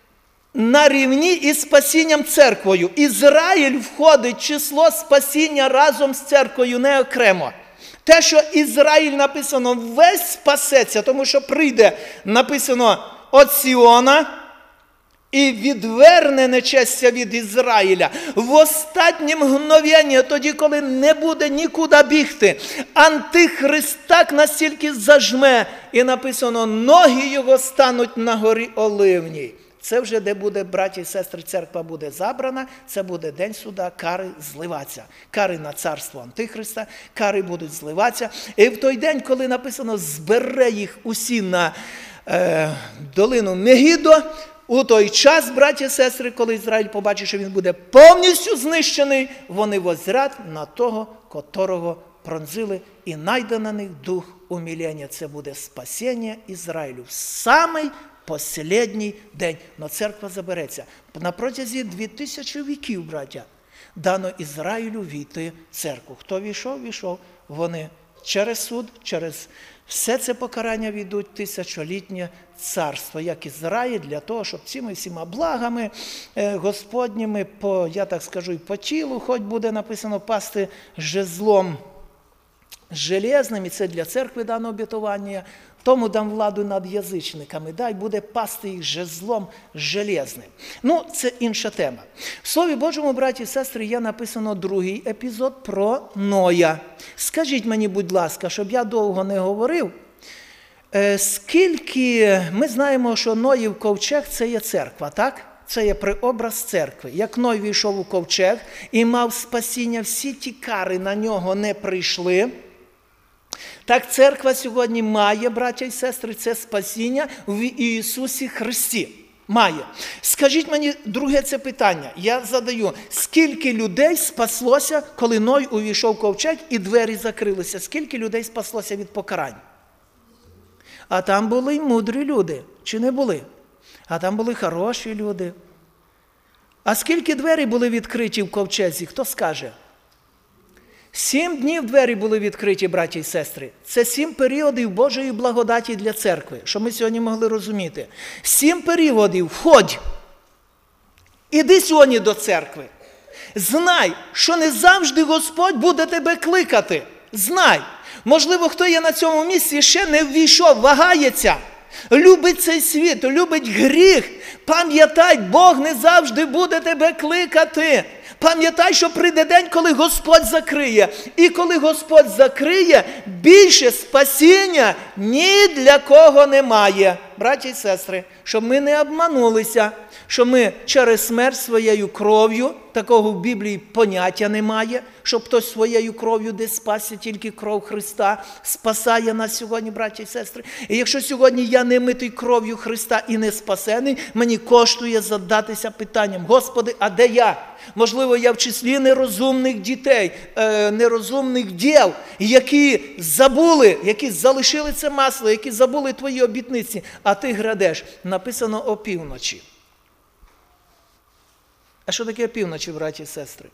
на рівні із спасінням церквою. Ізраїль входить в число спасіння разом з церквою, не окремо. Те, що Ізраїль, написано, весь спасеться, тому що прийде, написано, от Сіона і відверне нечестя від Ізраїля. В останнє мгновення, тоді, коли не буде нікуди бігти, Антихрист так настільки зажме, і написано, ноги його стануть на горі Оливній. Це вже де буде, браті і сестри, церква буде забрана, це буде день суда, кари зливатися. Кари на царство Антихриста, кари будуть зливатися. І в той день, коли написано, збере їх усі на е, долину Мегідо, у той час, браті і сестри, коли Ізраїль побачить, що він буде повністю знищений, вони воззрять на того, котрого пронзили, і найде на них дух умилення. Це буде спасіння Ізраїлю в самий останній день. Но церква забереться. На протязі дві тисячі віків, браття, дано Ізраїлю війти в церкву. Хто війшов, війшов. Вони через суд, через все це покарання війдуть тисячолітнє царство, як Ізраїль, для того, щоб цими всіма благами Господніми, по, я так скажу, і по тілу, хоч буде написано, пасти жезлом железним, і це для церкви дано обітування, тому дам владу над язичниками, дай буде пасти їх жезлом железним. Ну, це інша тема. В Слові Божому, браті і сестри, є написано другий епізод про Ноя. Скажіть мені, будь ласка, щоб я довго не говорив, скільки, ми знаємо, що Ноїв ковчег – це є церква, так? Це є преобраз церкви. Як Ной війшов у ковчег і мав спасіння, всі ті кари на нього не прийшли, так церква сьогодні має, браття і сестри, це спасіння в Ісусі Христі. Має. Скажіть мені друге це питання. Я задаю, скільки людей спаслося, коли Ной увійшов в ковчег і двері закрилися? Скільки людей спаслося від покарань? А там були й мудрі люди, чи не були? А там були хороші люди. А скільки двері були відкриті в ковчезі, хто скаже? Сім днів двері були відкриті, браті і сестри. Це сім періодів Божої благодаті для церкви, що ми сьогодні могли розуміти. Сім періодів. Входь. Іди сьогодні до церкви. Знай, що не завжди Господь буде тебе кликати. Знай. Можливо, хто є на цьому місці, ще не ввійшов, вагається. Любить цей світ, любить гріх. Пам'ятай, Бог не завжди буде тебе кликати. Пам'ятай, що прийде день, коли Господь закриє. І коли Господь закриє, більше спасіння ні для кого немає. браті і сестри, щоб ми не обманулися, що ми через смерть своєю кров'ю, такого в Біблії поняття немає, щоб хтось своєю кров'ю десь спасся, тільки кров Христа спасає нас сьогодні, браті і сестри. І якщо сьогодні я не митий кров'ю Христа і не спасений, мені коштує задатися питанням: Господи, а де я? Можливо, я в числі нерозумних дітей, е, нерозумних дів, які забули, які залишили це масло, які забули твої обітниці, а ти грядеш. Написано опівночі. А що таке опівночі, браті і сестри?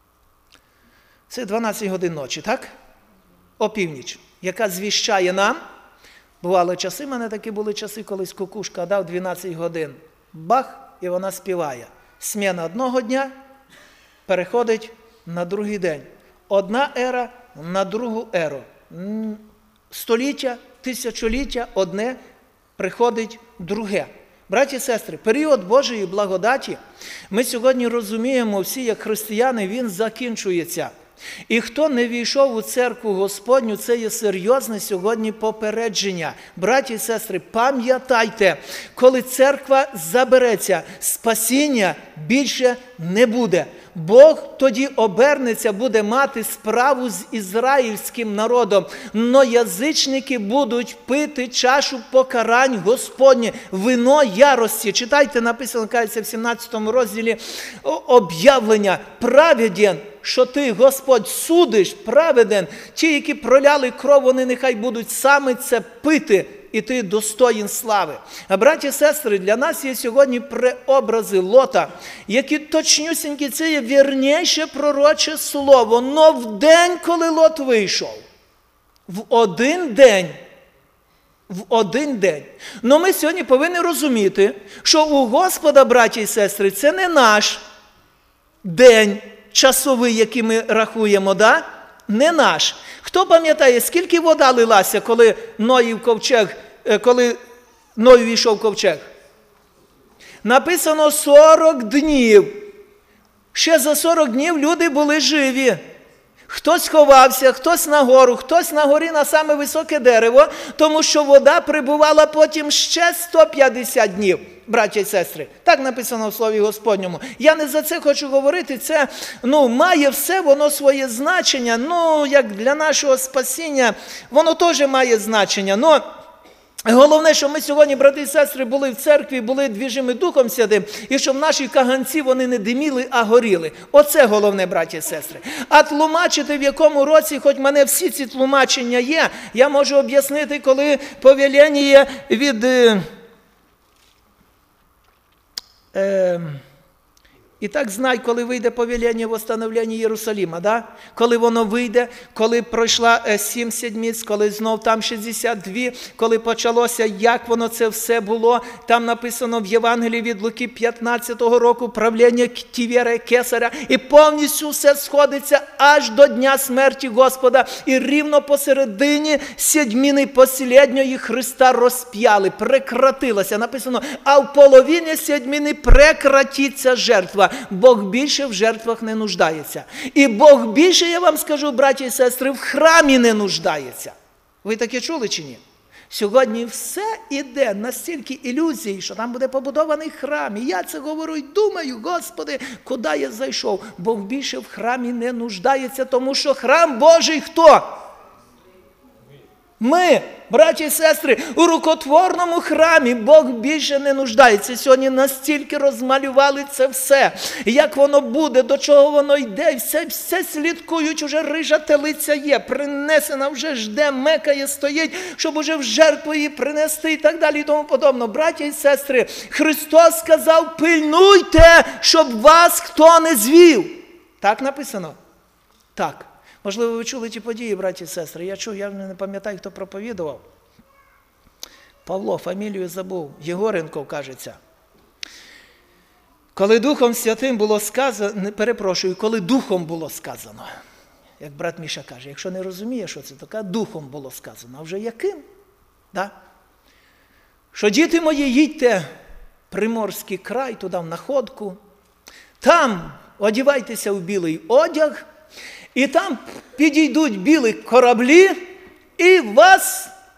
Це дванадцять годин ночі, так? Опівніч, яка звіщає нам. Бували часи, в мене такі були часи, колись кукушка дав дванадцять годин. Бах, і вона співає. Сміна одного дня переходить на другий день. Одна ера на другу еру. Століття, тисячоліття, одне приходить друге. Браті і сестри, період Божої благодаті, ми сьогодні розуміємо всі, як християни, він закінчується. І хто не війшов у церкву Господню, це є серйозне сьогодні попередження. Браті і сестри, пам'ятайте, коли церква забереться, спасіння більше не буде. Бог тоді обернеться, буде мати справу з ізраїльським народом. Но язичники будуть пити чашу покарань Господнє, вино ярості. Читайте, написано, кажеться, в сімнадцятому розділі об'явлення: праведен, що ти, Господь, судиш, праведен. Ті, які проляли кров, вони нехай будуть саме це пити, і ти достоїн слави. А, браті і сестри, для нас є сьогодні преобрази Лота, які точнюсінькі, це є вірніше пророче слово. Но в день, коли Лот вийшов, в один день, в один день. Но ми сьогодні повинні розуміти, що у Господа, браті і сестри, це не наш день часовий, який ми рахуємо, да? Не наш. Хто пам'ятає, скільки вода лилася, коли Ноїв ковчег, коли Ной війшов в ковчег? Написано сорок днів. Ще за сорок днів люди були живі. Хтось ховався, хтось на гору, хтось на горі на саме високе дерево, тому що вода прибувала потім ще сто п'ятдесят днів. Браті і сестри, так написано в Слові Господньому. Я не за це хочу говорити, це, ну, має все воно своє значення, ну, як для нашого спасіння, воно теж має значення, но головне, щоб ми сьогодні, брати і сестри, були в церкві, були двіжими Духом Святим, і щоб наші каганці, вони не диміли, а горіли. Оце головне, браті і сестри. А тлумачити, в якому році, хоч в мене всі ці тлумачення є, я можу об'яснити, коли повеління від... Е, і так знай, коли вийде повеління в остановленні Єрусалима, да? Коли воно вийде, коли пройшла сімдесят місяць, коли знов там шістдесят два, коли почалося, як воно це все було, там написано в Євангелії від Луки п'ятнадцятого року правління Тівера Кесаря, і повністю все сходиться аж до дня смерті Господа, і рівно посередині седьмини послідньої Христа розп'яли, прекратилося, написано, а в половині седьмини прекратиться жертва. Бог більше в жертвах не нуждається. І Бог більше, я вам скажу, браті і сестри, в храмі не нуждається. Ви таке чули чи ні? Сьогодні все іде настільки ілюзій, що там буде побудований храм. І я це говорю і думаю, Господи, куди я зайшов? Бог більше в храмі не нуждається, тому що храм Божий хто? Ми, браті і сестри, у рукотворному храмі Бог більше не нуждається. Сьогодні настільки розмалювали це все. Як воно буде, до чого воно йде, все, все слідкують, уже рижа телиця є, принесена, вже жде, мекає, стоїть, щоб уже в жертву її принести і так далі і тому подобно. Браті і сестри, Христос сказав, пильнуйте, щоб вас хто не звів. Так написано? Так. Можливо, ви чули ті події, браті і сестри. Я чув, я не пам'ятаю, хто проповідував. Павло, фамілію забув. Єгоренко, кажеться. Коли Духом Святим було сказано, не перепрошую, коли Духом було сказано, як брат Міша каже, якщо не розуміє, що це таке, Духом було сказано. А вже яким? Да? Що, діти мої, їдьте в Приморський край, туди в Находку, там одівайтеся в білий одяг, і там підійдуть білі кораблі, і вас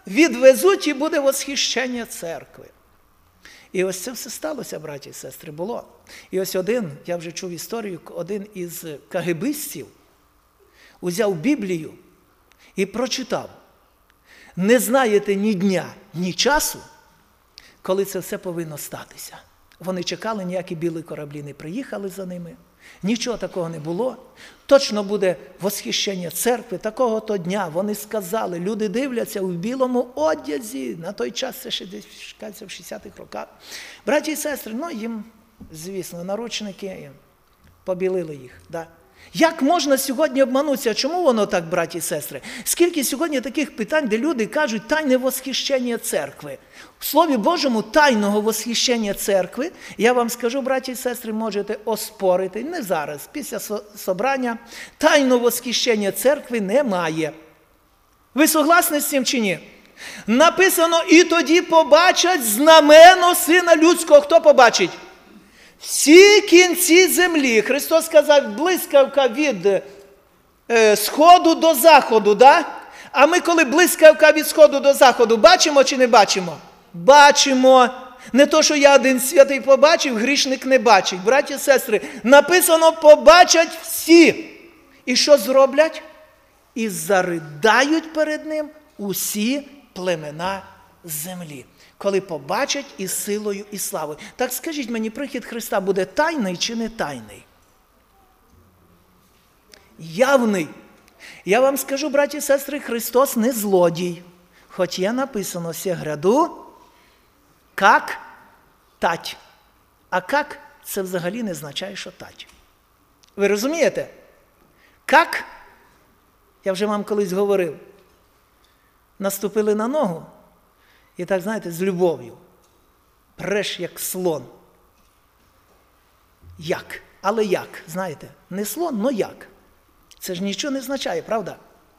відвезуть і буде восхищення церкви. І ось це все сталося, браті і сестри, було. І ось один, я вже чув історію, один із кагебистів узяв Біблію і прочитав. Не знаєте ні дня, ні часу, коли це все повинно статися. Вони чекали, ніякі білі кораблі не приїхали за ними. Нічого такого не було. Точно буде восхищення церкви такого-то дня. Вони сказали, люди дивляться у білому одязі. На той час, це ще десь в шістдесятих роках. Браті і сестри, ну їм, звісно, наручники, побілили їх. Да? Як можна сьогодні обманутися? Чому воно так, браті і сестри? Скільки сьогодні таких питань, де люди кажуть тайне восхищення церкви. В Слові Божому тайного восхищення церкви, я вам скажу, браті і сестри, можете оспорити, не зараз, після собрання, тайного восхищення церкви немає. Ви согласні з цим чи ні? Написано, і тоді побачать знамено Сина Людського. Хто побачить? Всі кінці землі. Христос сказав, блискавка від е, сходу до заходу, да? А ми коли блискавка від сходу до заходу, бачимо чи не бачимо? Бачимо. Не то, що я один святий побачив, грішник не бачить. Браті і сестри, написано, побачать всі. І що зроблять? І заридають перед ним усі племена землі. Коли побачать із силою і славою. Так скажіть мені, прихід Христа буде тайний чи не тайний? Явний. Я вам скажу, браті і сестри, Христос не злодій. Хоч є написано, «Се гряду, как тать». А «как» – це взагалі не означає, що тать. Ви розумієте? «Как» – я вже вам колись говорив. Наступили на ногу. І так, знаєте, з любов'ю. Преш, як слон. Як? Але як? Знаєте, не слон, но як. Це ж нічого не означає, правда?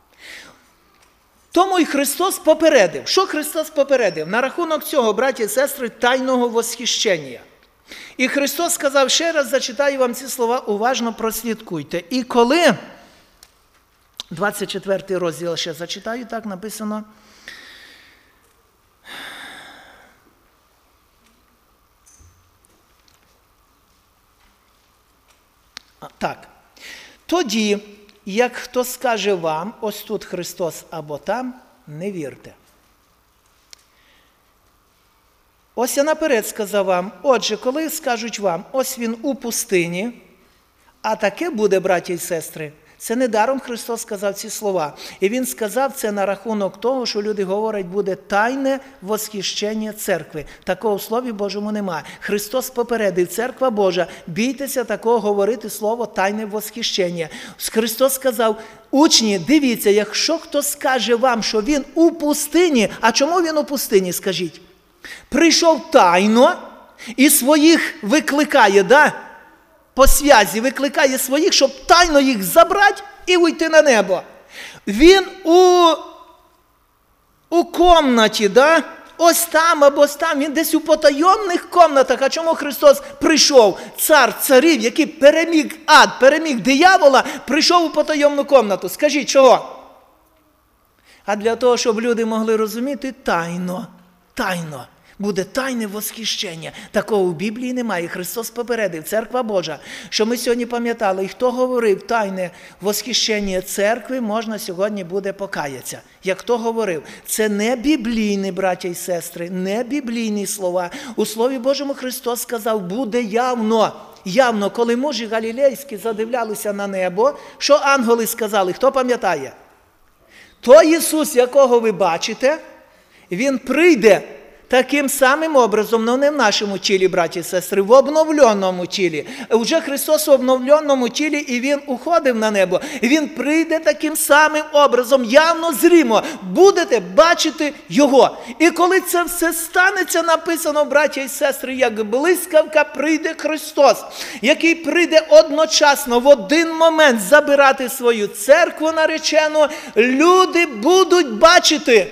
Тому і Христос попередив. Що Христос попередив? На рахунок цього, браті і сестри, тайного восхищення. І Христос сказав, ще раз зачитаю вам ці слова, уважно прослідкуйте. І коли, двадцять четвертий розділ ще зачитаю, так написано, так, тоді, як хто скаже вам, ось тут Христос або там, не вірте. Ось я наперед сказав вам, отже, коли скажуть вам, ось він у пустині, а таке буде, браті і сестри, це недаром Христос сказав ці слова. І Він сказав це на рахунок того, що люди говорять, буде тайне восхищення церкви. Такого в Слові Божому немає. Христос попередив, церква Божа, бійтеся такого говорити слово тайне восхищення. Христос сказав, учні, дивіться, якщо хто скаже вам, що він у пустині, а чому він у пустині, скажіть? Прийшов тайно і своїх викликає, да? По зв'язі викликає своїх, щоб тайно їх забрати і уйти на небо. Він у, у комнаті, да? Ось там або ось там, він десь у потайомних комнатах. А чому Христос прийшов, цар царів, який переміг ад, переміг диявола, прийшов у потайомну комнату? Скажіть, чого? А для того, щоб люди могли розуміти тайно, тайно. Буде тайне восхищення. Такого в Біблії немає. Христос попередив, церква Божа, що ми сьогодні пам'ятали, і хто говорив тайне восхищення церкви, можна сьогодні буде покаятися. Як хто говорив, це не біблійні, браття і сестри, не біблійні слова. У Слові Божому Христос сказав, буде явно, явно, коли мужі галілейські задивлялися на небо, що ангели сказали, хто пам'ятає? Той Ісус, якого ви бачите, Він прийде таким самим образом, але не в нашому тілі, браті і сестри, в обновленому тілі. Уже Христос в обновленому тілі, і Він уходив на небо. І Він прийде таким самим образом, явно, зримо. Будете бачити Його. І коли це все станеться, написано, браті і сестри, як блискавка прийде Христос, який прийде одночасно, в один момент забирати свою церкву наречену, люди будуть бачити.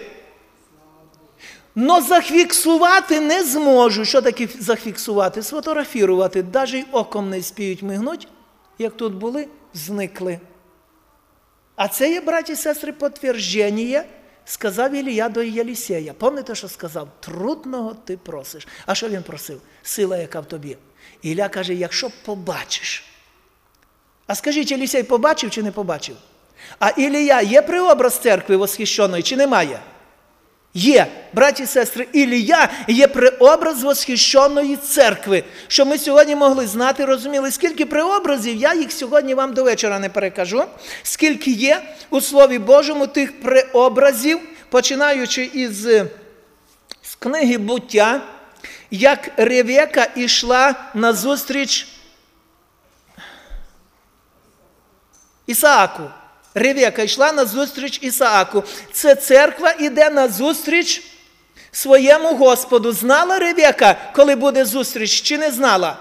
Но зафіксувати не зможу. Що таке зафіксувати? Сфотографірувати. Навіть й оком не спіють мигнуть, як тут були, зникли. А це є, браті і сестри, підтвердження сказав Ілія до Єлісея. Пам'ятаєте, що сказав? Трудного ти просиш. А що він просив? Сила, яка в тобі. Ілля каже, якщо побачиш. А скажіть, Єлісей побачив чи не побачив? А Ілія є преобраз церкви восхищеної чи немає? Є, браті і сестри, Ілія є преобраз восхищеної церкви. Що ми сьогодні могли знати, розуміли, скільки преобразів, я їх сьогодні вам до вечора не перекажу, скільки є у Слові Божому тих преобразів, починаючи із з книги «Буття», як Ревека йшла назустріч Ісааку. Ревека йшла назустріч Ісааку. Це церква іде назустріч своєму Господу. Знала Ревека, коли буде зустріч, чи не знала?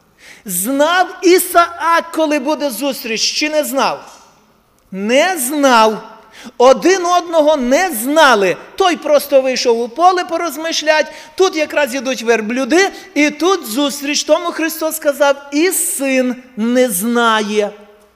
Знав Ісаак, коли буде зустріч, чи не знав? Не знав. Один одного не знали. Той просто вийшов у поле порозмишлять, тут якраз ідуть верблюди, і тут зустріч. Тому Христос сказав, і син не знає.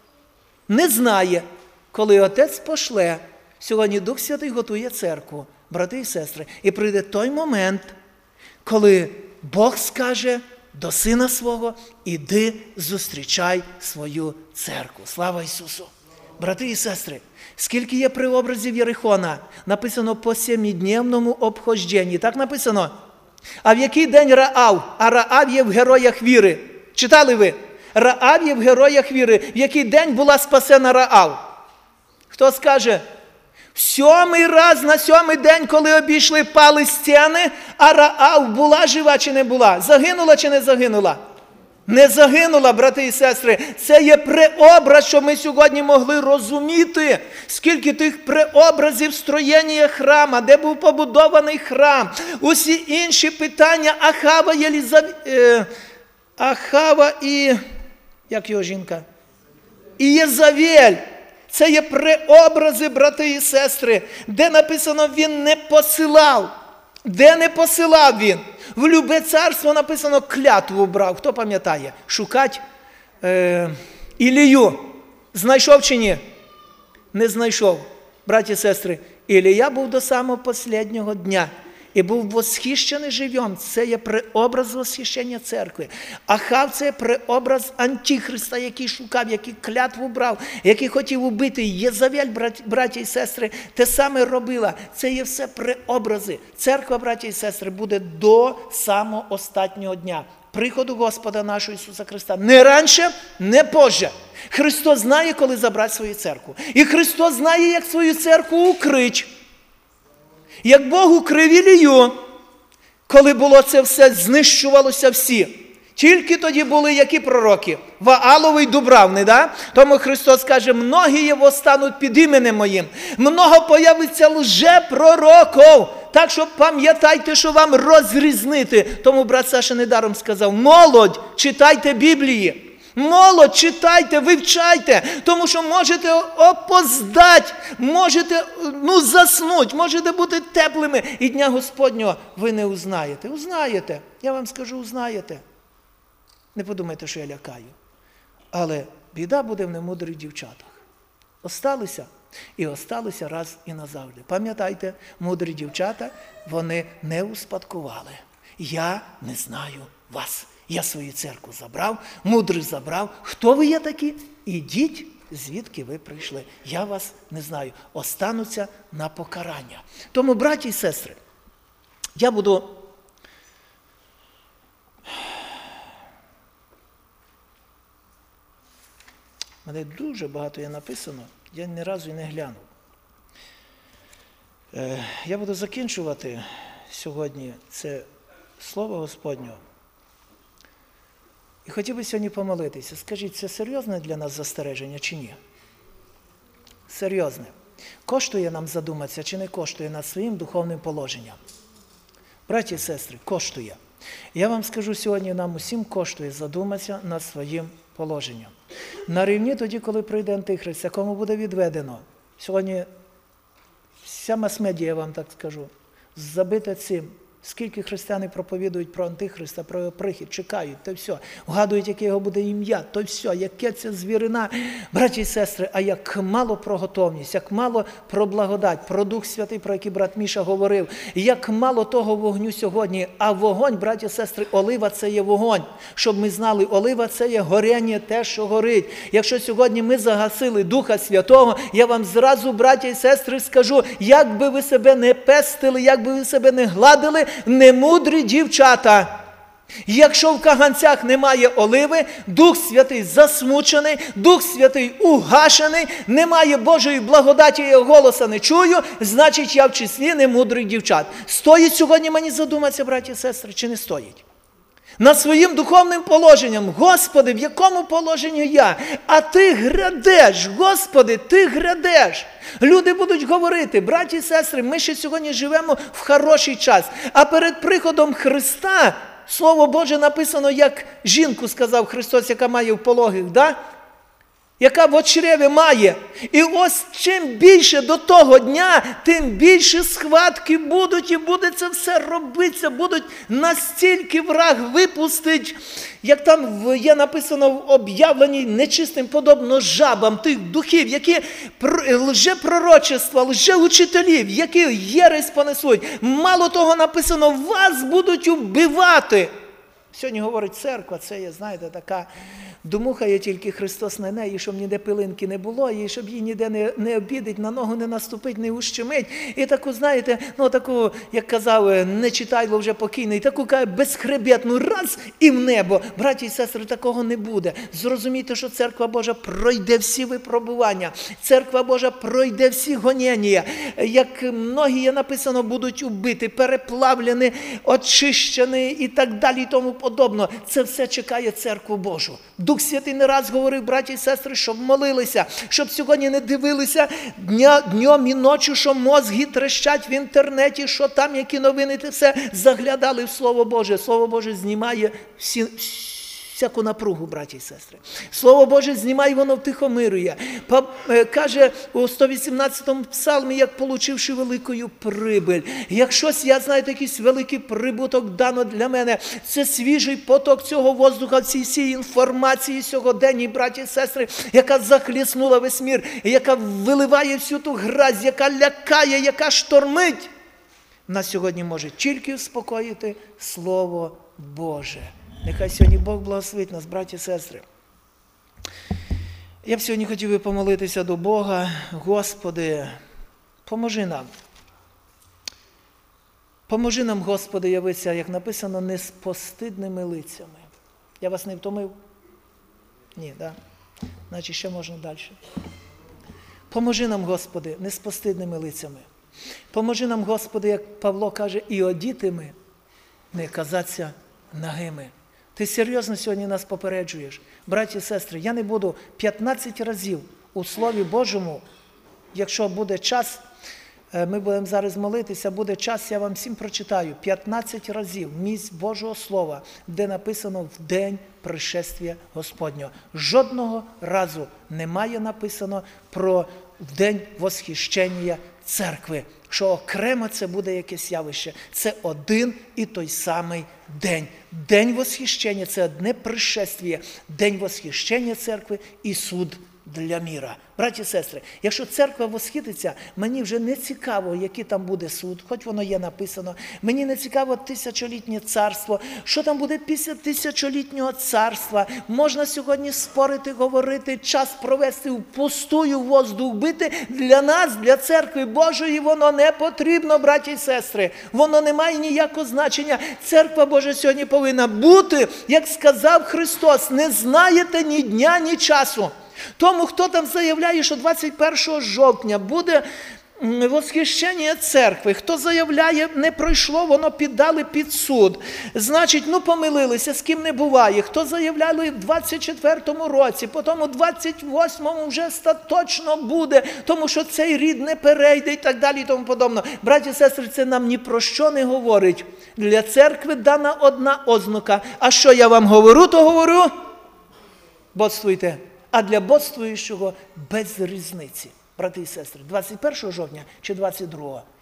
Не знає. Коли Отець пошле, сьогодні Дух Святий готує церкву, брати і сестри, і прийде той момент, коли Бог скаже до Сина Свого, іди зустрічай свою церкву. Слава Ісусу! Брати і сестри, скільки є преобразів Єрихона, написано по сімидневному обхожденні. Так написано. А в який день Раав? А Раав є в героях віри. Читали ви? Раав є в героях віри. В який день була спасена Раав? Хто скаже? В сьомий раз на сьомий день, коли обійшли пали стіни, а Раав була жива чи не була? Загинула чи не загинула? Не загинула, брати і сестри. Це є преобраз, що ми сьогодні могли розуміти. Скільки тих преобразів строєння храма, де був побудований храм. Усі інші питання Ахава, Єлізав... е... Ахава і... Як його жінка? І Єзавель. Це є преобрази, брати і сестри, де написано, він не посилав. Де не посилав він? В любе царство написано, клятву брав. Хто пам'ятає? Шукать е, Ілію. Знайшов чи ні? Не знайшов. Браті і сестри, Ілія був до самого останнього дня. І був восхищений живьом. Це є преобраз восхищення церкви. Ахав – це преобраз Антихриста, який шукав, який клятву брав, який хотів убити. Єзавель, браті і сестри, те саме робила. Це є все преобрази. Церква, браті і сестри, буде до самого останнього дня. Приходу Господа нашого Ісуса Христа. Не раніше, не позже. Христос знає, коли забрати свою церкву. І Христос знає, як свою церкву укрить. Як Бог укрив Ілію, коли було це все, знищувалося всі. Тільки тоді були які пророки? Вааловий, Дубравний, да? Тому Христос каже, многі є восстануть під іменем моїм. Много появиться лжепророків. Так що пам'ятайте, що вам розрізнити. Тому брат Саша недаром сказав, молодь, читайте Біблії. Молодь, читайте, вивчайте, тому що можете опоздати, можете ну, заснути, можете бути теплими, і Дня Господнього ви не узнаєте. Узнаєте, я вам скажу, узнаєте. Не подумайте, що я лякаю. Але біда буде в немудрих дівчатах. Осталися і осталися раз і назавжди. Пам'ятайте, мудрі дівчата, вони не успадкували. Я не знаю вас. Я свою церкву забрав, мудрих забрав. Хто ви є такі? Ідіть, звідки ви прийшли. Я вас не знаю. Остануться на покарання. Тому, браті і сестри, я буду... У мене дуже багато є написано, я ні разу і не глянув. Я буду закінчувати сьогодні це Слово Господнього. І хотів би сьогодні помолитися. Скажіть, це серйозне для нас застереження чи ні? Серйозне. Коштує нам задуматися чи не коштує над своїм духовним положенням? Браті і сестри, коштує. Я вам скажу, сьогодні нам усім коштує задуматися над своїм положенням. На рівні тоді, коли прийде Антихрист, якому буде відведено. Сьогодні вся мас-медіа, я вам так скажу, забита цим. Скільки християни проповідують про Антихриста, про його прихід, чекають, то все. Вгадують, яке його буде ім'я, то все, яке це звірина. Браті і сестри, а як мало про готовність, як мало про благодать, про Дух Святий, про який брат Міша говорив, як мало того вогню сьогодні. А вогонь, браті і сестри, олива – це є вогонь. Щоб ми знали, олива – це є горяння, те, що горить. Якщо сьогодні ми загасили Духа Святого, я вам зразу, браті і сестри, скажу, як би ви себе не пестили, як би ви себе не гладили, немудрі дівчата. Якщо в каганцях немає оливи, Дух Святий засмучений, Дух Святий угашений, немає Божої благодаті, я голоса не чую, значить я в числі немудрих дівчат. Стоїть сьогодні мені задуматися, браті і сестри, чи не стоїть? Над своїм духовним положенням. Господи, в якому положенні я? А ти грядеш, Господи, ти грядеш. Люди будуть говорити, браті і сестри, ми ще сьогодні живемо в хороший час. А перед приходом Христа, Слово Боже написано, як жінку сказав Христос, яка має в пологих, да? Яка в очреві має. І ось чим більше до того дня, тим більше схватки будуть, і буде це все робитися, будуть настільки враг випустить, як там є написано в об'явленні, нечистим подобно жабам тих духів, які лжепророчества, лжеучителів, які єресь понесуть. Мало того написано, вас будуть вбивати. Сьогодні говорить церква, це є, знаєте, така домухає тільки Христос на неї, щоб ніде пилинки не було, і щоб її ніде не, не обідить, на ногу не наступить, не ущемить. І таку, знаєте, ну таку, як казав, не читайло вже покійний, таку безхребетну раз і в небо. Браті і сестри, такого не буде. Зрозумійте, що Церква Божа пройде всі випробування. Церква Божа пройде всі гонення. Як многі, є написано, будуть убиті, переплавлені, очищені і так далі і тому подобно. Це все чекає Церкву Божу. Дух Святий не раз говорив, браті і сестри, щоб молилися, щоб сьогодні не дивилися дня, днем і ночі, що мозги трещать в інтернеті, що там, які новини, ти все заглядали в Слово Боже. Слово Боже знімає всі, всяку напругу, браті і сестри. Слово Боже знімає, воно втихомирює. Каже у сто вісімнадцятому псалмі, як получивши великою прибиль. Як щось, я знаю, якийсь великий прибуток дано для мене. Це свіжий поток цього воздуха, цієї інформації сьогоденній, браті і сестри, яка захліснула весь мір, яка виливає всю ту грязь, яка лякає, яка штормить. Нас сьогодні може тільки успокоїти Слово Боже. Нехай сьогодні Бог благословить нас, браті і сестри. Я б сьогодні хотів би помолитися до Бога. Господи, поможи нам. Поможи нам, Господи, явитися, як написано, не з постидними лицями. Я вас не втомив? Ні, так? Да? Значить, ще можна далі. Поможи нам, Господи, не з постидними лицями. Поможи нам, Господи, як Павло каже, і одітими, не казаться нагими. Ти серйозно сьогодні нас попереджуєш. Браті і сестри, я не буду п'ятнадцять разів у Слові Божому, якщо буде час, ми будемо зараз молитися, буде час, я вам всім прочитаю, п'ятнадцять разів місць Божого Слова, де написано в день пришествия Господнього. Жодного разу немає написано про день восхищення церкви, що окремо це буде якесь явище. Це один і той самий день. День восхищення – це одне пришествие. День восхищення церкви і суд для міра. Браті і сестри, якщо церква восхититься, мені вже не цікаво, який там буде суд, хоч воно є написано. Мені не цікаво тисячолітнє царство. Що там буде після тисячолітнього царства? Можна сьогодні спорити, говорити, час провести в пустую, воздух бити. Для нас, для церкви Божої, воно не потрібно, браті і сестри. Воно не має ніякого значення. Церква Божа сьогодні повинна бути, як сказав Христос, не знаєте ні дня, ні часу. Тому, хто там заявляє, що двадцять першого жовтня буде восхищення церкви, хто заявляє, не пройшло, воно піддали під суд. Значить, ну помилилися, з ким не буває. Хто заявляли в двадцять четвертому році, потім у двадцять восьмому вже остаточно буде, тому що цей рід не перейде і так далі і тому подобно. Браті і сестри, це нам ні про що не говорить. Для церкви дана одна ознака. А що я вам говорю, то говорю? Бодствуйте. А для бодствуючого без різниці. Брати і сестри, двадцять першого жовтня чи двадцять другого.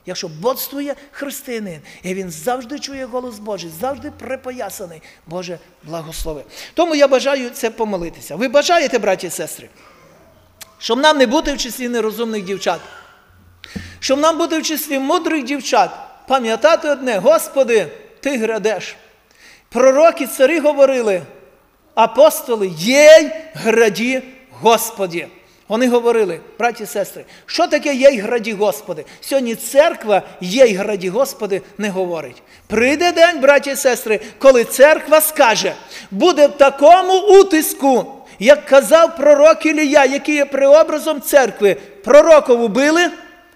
Якщо бодствує християнин, і він завжди чує голос Божий, завжди припоясаний, Боже, благослови. Тому я бажаю це помолитися. Ви бажаєте, браті і сестри, щоб нам не бути в числі нерозумних дівчат, щоб нам бути в числі мудрих дівчат, пам'ятати одне: Господи, Ти грядеш. Пророки, царі говорили, апостоли: єй, граді, Господі. Вони говорили, браті і сестри, що таке «єй, граді, Господи»? Сьогодні церква «єй, граді, Господи» не говорить. Прийде день, браті і сестри, коли церква скаже: буде в такому утиску, як казав пророк Ілія, який є преобразом церкви. Пророков убили.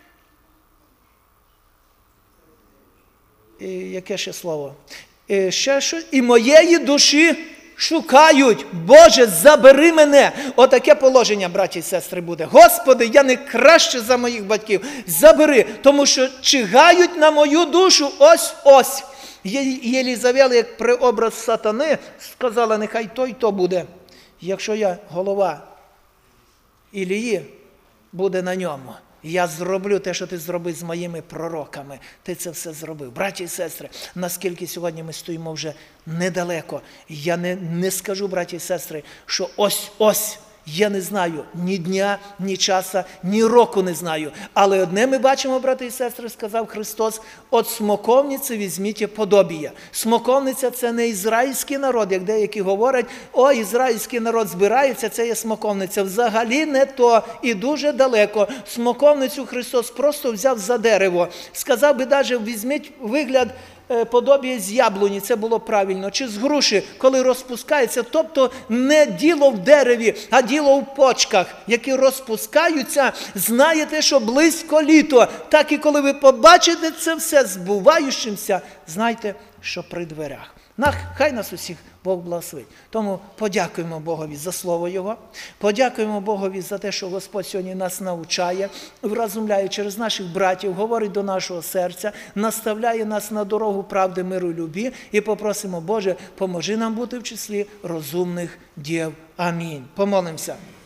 І яке ще слово? І ще що? І моєї душі шукають. Боже, забери мене. Отаке положення, браті і сестри, буде. Господи, я не краще за моїх батьків. Забери, тому що чигають на мою душу ось-ось. Єлізавета, як преобраз сатани, сказала: нехай той то буде. Якщо я голова Ілії, буде на ньому. Я зроблю те, що ти зробив з моїми пророками. Ти це все зробив. Браті і сестри, наскільки сьогодні ми стоїмо вже недалеко. Я не, не скажу, браті і сестри, що ось-ось, я не знаю ні дня, ні часу, ні року не знаю. Але одне ми бачимо, брати і сестри, сказав Христос: от смоковниці візьміть подобія. Смоковниця – це не ізраїльський народ, як деякі говорять: о, ізраїльський народ збирається, це є смоковниця. Взагалі не то і дуже далеко. Смоковницю Христос просто взяв за дерево. Сказав би навіть: візьміть вигляд подобіє з яблуні, це було правильно, чи з груші, коли розпускається. Тобто не діло в дереві, а діло в почках, які розпускаються. Знаєте, що близько літо. Так і коли ви побачите це все збуваючимся, знайте, що при дверях. Хай нас усіх Бог благословить. Тому подякуємо Богові за Слово Його, подякуємо Богові за те, що Господь сьогодні нас навчає, вразумляє через наших братів, говорить до нашого серця, наставляє нас на дорогу правди, миру і любві. І попросимо: Боже, поможи нам бути в числі розумних дів. Амінь. Помолимося.